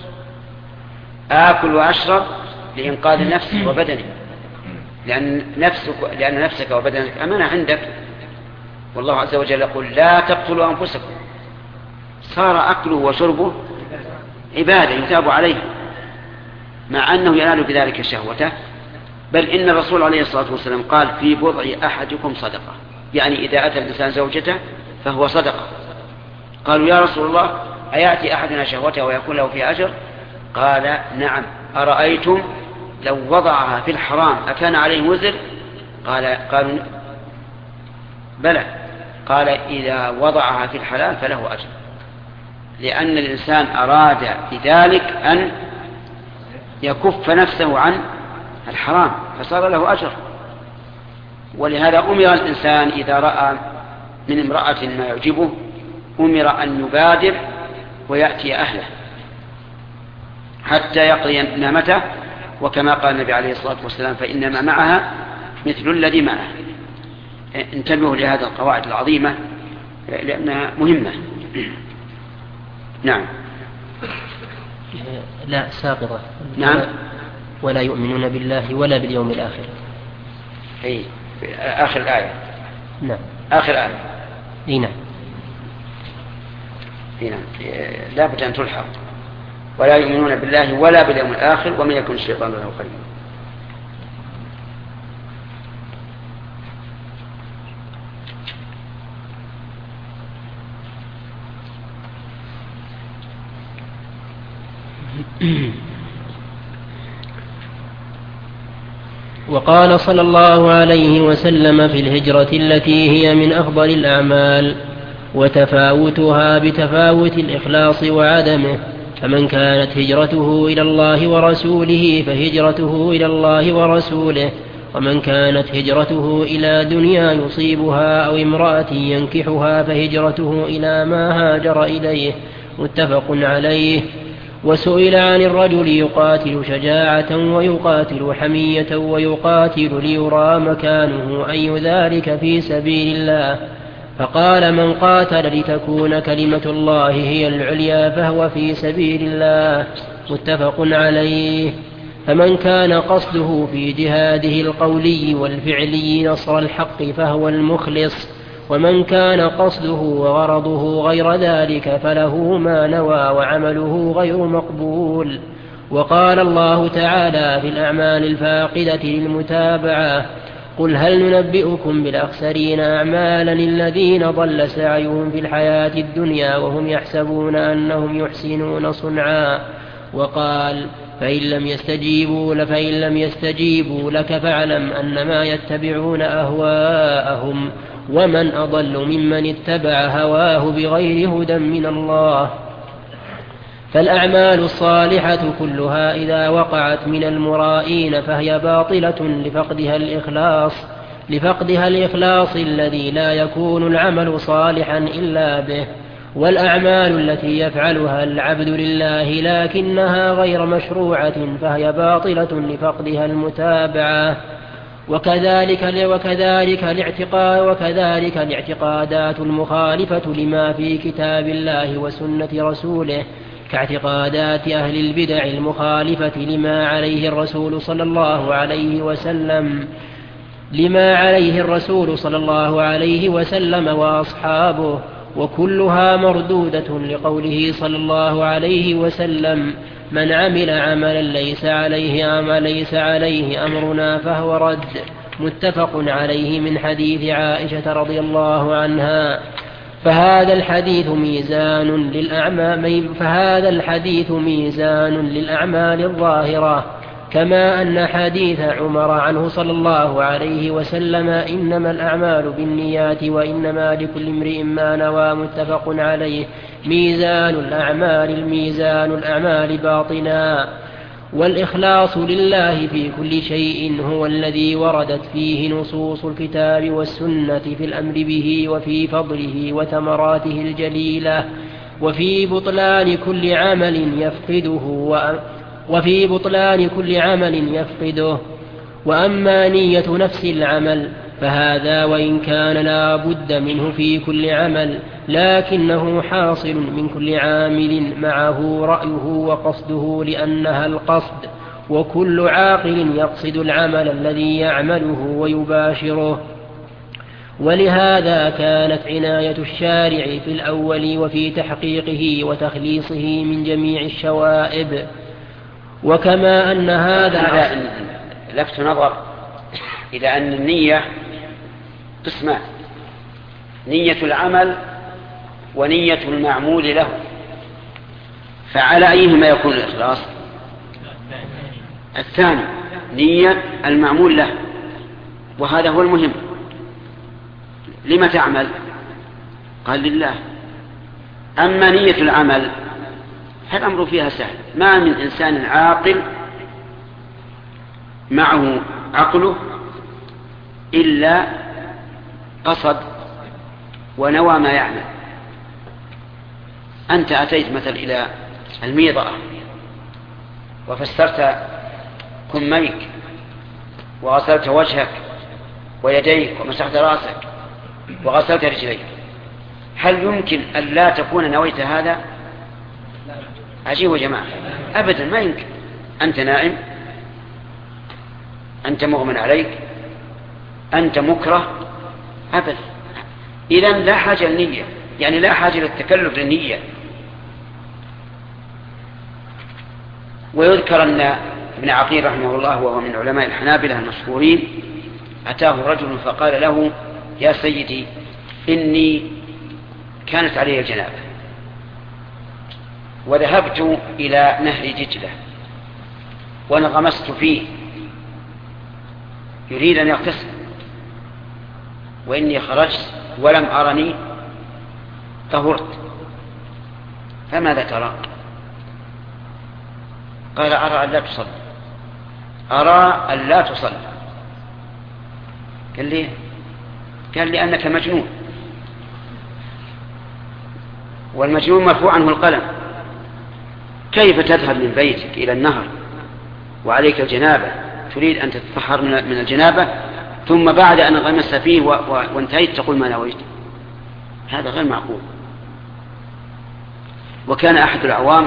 Speaker 1: آكل وأشرب لإنقاذ نفسي وبدني، لأن نفسك وبدنك أمانة عندك، والله عز وجل يقول لا تقتلوا أنفسكم. صار أكله وشربه عبادة يثاب عليها، مع أنه ينال بذلك شهوته. بل إن الرسول عليه الصلاة والسلام قال في بضع أحدكم صدقة، يعني إذا أتى الإنسان زوجته فهو صدقة. قالوا يا رسول الله أيأتي أحدنا شهوته ويكون له فيه أجر؟ قال نعم، أرأيتم لو وضعها في الحرام أكان عليه وزر؟ قالوا بلى. قال إذا وضعها في الحلال فله أجر، لأن الإنسان أراد بذلك أن يكف نفسه عن الحرام فصار له أجر. ولهذا أمر الإنسان إذا رأى من امرأة ما يعجبه أمر أن يبادر ويأتي أهله حتى يقضي نعمته، وكما قال النبي عليه الصلاة والسلام فإنما معها مثل الذي معه. انتبهوا لهذه القواعد العظيمة لأنها مهمة. نعم.
Speaker 2: لا ساقطة.
Speaker 1: نعم.
Speaker 2: ولا يؤمنون بالله ولا باليوم الآخر.
Speaker 1: أي آخر الآية.
Speaker 2: نعم.
Speaker 1: آخر آية.
Speaker 2: أي نعم.
Speaker 1: لا بد أن تلحق. ولا يؤمنون بالله ولا باليوم الآخر ومن يكن الشيطان له قريبا.
Speaker 2: وقال صلى الله عليه وسلم في الهجرة التي هي من أفضل الأعمال وتفاوتها بتفاوت الإخلاص وعدمه، فمن كانت هجرته إلى الله ورسوله فهجرته إلى الله ورسوله، ومن كانت هجرته إلى دنيا يصيبها أو امرأة ينكحها فهجرته إلى ما هاجر إليه. متفق عليه. وسئل عن الرجل يقاتل شجاعة ويقاتل حمية ويقاتل ليرى مكانه أي ذلك في سبيل الله، فقال من قاتل لتكون كلمة الله هي العليا فهو في سبيل الله. متفق عليه. فمن كان قصده في جهاده القولي والفعلي نصر الحق فهو المخلص، ومن كان قصده وغرضه غير ذلك فله ما نوى وعمله غير مقبول. وقال الله تعالى في الأعمال الفاقدة للمتابعة قل هل ننبئكم بالأخسرين أعمالا الذين ضل سعيهم في الحياة الدنيا وهم يحسبون أنهم يحسنون صنعا. وقال فإن لم يستجيبوا لك فاعلم أنما يتبعون أهواءهم ومن أضل ممن اتبع هواه بغير هدى من الله. فالأعمال الصالحة كلها إذا وقعت من المرائين فهي باطلة لفقدها الإخلاص، لفقدها الإخلاص الذي لا يكون العمل صالحا إلا به، والأعمال التي يفعلها العبد لله لكنها غير مشروعة فهي باطلة لفقدها المتابعة. وكذلك الاعتقادات المخالفة لما في كتاب الله وسنة رسوله، كاعتقادات أهل البدع المخالفة لما عليه الرسول صلى الله عليه وسلم وأصحابه، وكلها مردودة لقوله صلى الله عليه وسلم: من عمل عملا ليس عليه أمرنا فهو رد، متفق عليه من حديث عائشة رضي الله عنها. فهذا الحديث ميزان للأعمال الظاهرة، كما أن حديث عمر عنه صلى الله عليه وسلم: إنما الأعمال بالنيات وإنما لكل امرئ ما نوى، متفق عليه. ميزان الأعمال باطنا، والإخلاص لله في كل شيء هو الذي وردت فيه نصوص الكتاب والسنة في الأمر به وفي فضله وثمراته الجليلة، وفي بطلان كل عمل يفقده. وأما نية نفس العمل فهذا وإن كان لا بد منه في كل عمل، لكنه حاصل من كل عامل معه رأيه وقصده، لأنها القصد، وكل عاقل يقصد العمل الذي يعمله ويباشره. ولهذا كانت عناية الشارع في الأول وفي تحقيقه وتخليصه من جميع الشوائب. وكما أن هذا
Speaker 1: لفت نظر إلى أن النية قسمان: نية العمل ونية المعمول له، فعلى أيهما يكون الإخلاص؟ الثاني، نية المعمول له، وهذا هو المهم. لما تعمل؟ قال لله. أما نية العمل فالأمر فيها سهل، ما من إنسان عاقل معه عقله إلا قصد ونوى ما يعمل. أنت أتيت مثل إلى الميضة وفسرت كميك وغسلت وجهك ويديك ومسحت رأسك وغسلت رجليك، هل يمكن أن لا تكون نويت هذا؟ عجيب يا جماعة، أبدا ما يمكن. أنت نائم، أنت مغمى عليك، أنت مكره، أبدا. إذن لا حاجة للنية، يعني لا حاجة للتكلف للنية. ويذكر أن ابن عقيل رحمه الله وهو من علماء الحنابلة المشهورين أتاه رجل فقال له: يا سيدي، إني كانت علي الجنابة وذهبت إلى نهر دجلة وانغمست فيه، يريد أن يغتسل، وإني خرجت ولم أرني طهرت، فماذا ترى؟ قال: أرى أن لا تصلي. أرى أن لا تصلي. قال لي؟ قال: لأنك مجنون، والمجنون مرفوع عنه القلم. كيف تذهب من بيتك إلى النهر وعليك الجنابة تريد أن تتطهر من الجنابة، ثم بعد أن غمست فيه وانتهيت تقول ما نويت؟ هذا غير معقول. وكان أحد العوام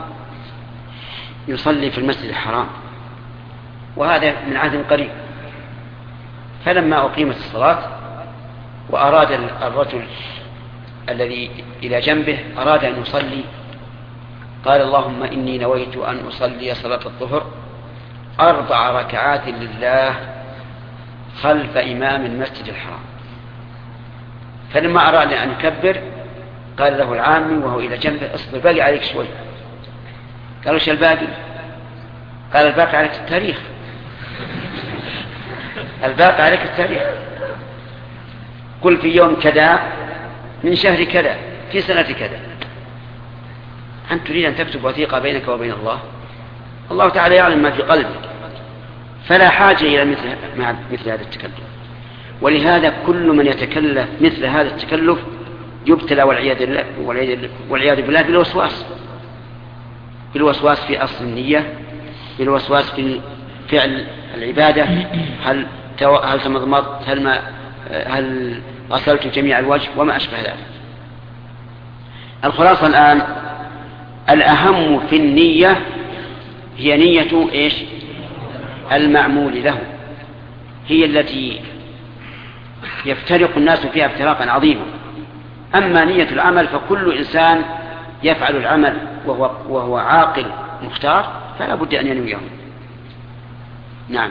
Speaker 1: يصلي في المسجد الحرام، وهذا من عهد قريب، فلما أقيمت الصلاة وأراد الرجل الذي إلى جنبه أراد أن يصلي، قال: اللهم إني نويت أن أصلي صلاة الظهر 4 ركعات لله خلف إمام المسجد الحرام. فلما أراد أن يكبر قال له العامي وهو إلى جنبه: اصبر، باقي عليك شوي. قالوا: ايش الباقي؟ قال: الباقي عليك التاريخ. الباقي عليك التاريخ. قل في يوم كذا من شهر كذا في سنة كذا. أنت تريد أن تكتب وثيقة بينك وبين الله؟ الله تعالى يعلم ما في قلبك، فلا حاجة إلى مثل هذا التكلف. ولهذا كل من يتكلف مثل هذا التكلف يبتلى والعياذ بالله بالوسواس في أصل النية، بالوسواس في فعل العبادة، هل تمضمضت، هل غسلت جميع الوجه وما أشبه ذلك. الخلاصة الآن الأهم في النية هي نية إيش؟ المعمول له، هي التي يفترق الناس فيها افتراقا عظيما. أما نية العمل فكل إنسان يفعل العمل وهو عاقل مختار فلا بد أن ينويه. نعم.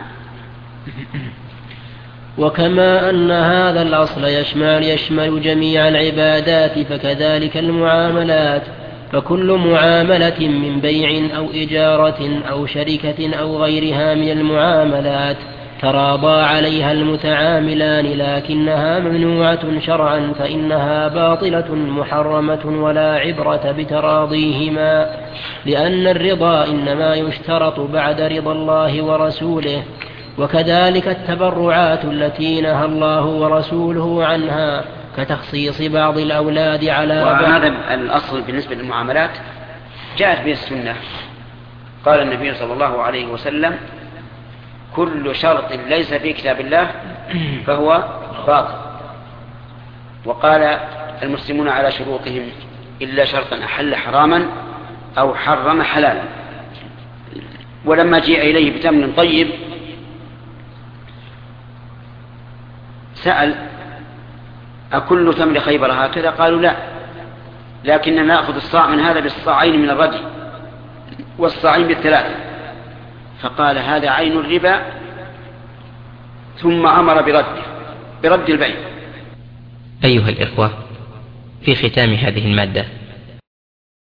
Speaker 2: وكما أن هذا الأصل يشمل جميع العبادات فكذلك المعاملات، فكل معاملة من بيع أو إجارة أو شركة أو غيرها من المعاملات تراضى عليها المتعاملان لكنها ممنوعة شرعا فإنها باطلة محرمة ولا عبرة بتراضيهما، لأن الرضا إنما يشترط بعد رضا الله ورسوله. وكذلك التبرعات التي نهى الله ورسوله عنها كتخصيص بعض الأولاد على بعض.
Speaker 1: وهذا الأصل بالنسبة للمعاملات جاءت به السنة. قال النبي صلى الله عليه وسلم: كل شرط ليس في كتاب الله فهو باطل. وقال: المسلمون على شروطهم إلا شرطا أحل حراما أو حرم حلالا. ولما جاء إليه بتمر طيب سأل: أكل تمر خيبر هكذا؟ قالوا: لا، لكننا نأخذ الصاع من هذا بالصاعين من الردي والصاعين بالثلاثة. فقال: هذا عين الربا، ثم أمر برد البيع.
Speaker 7: أيها الإخوة، في ختام هذه المادة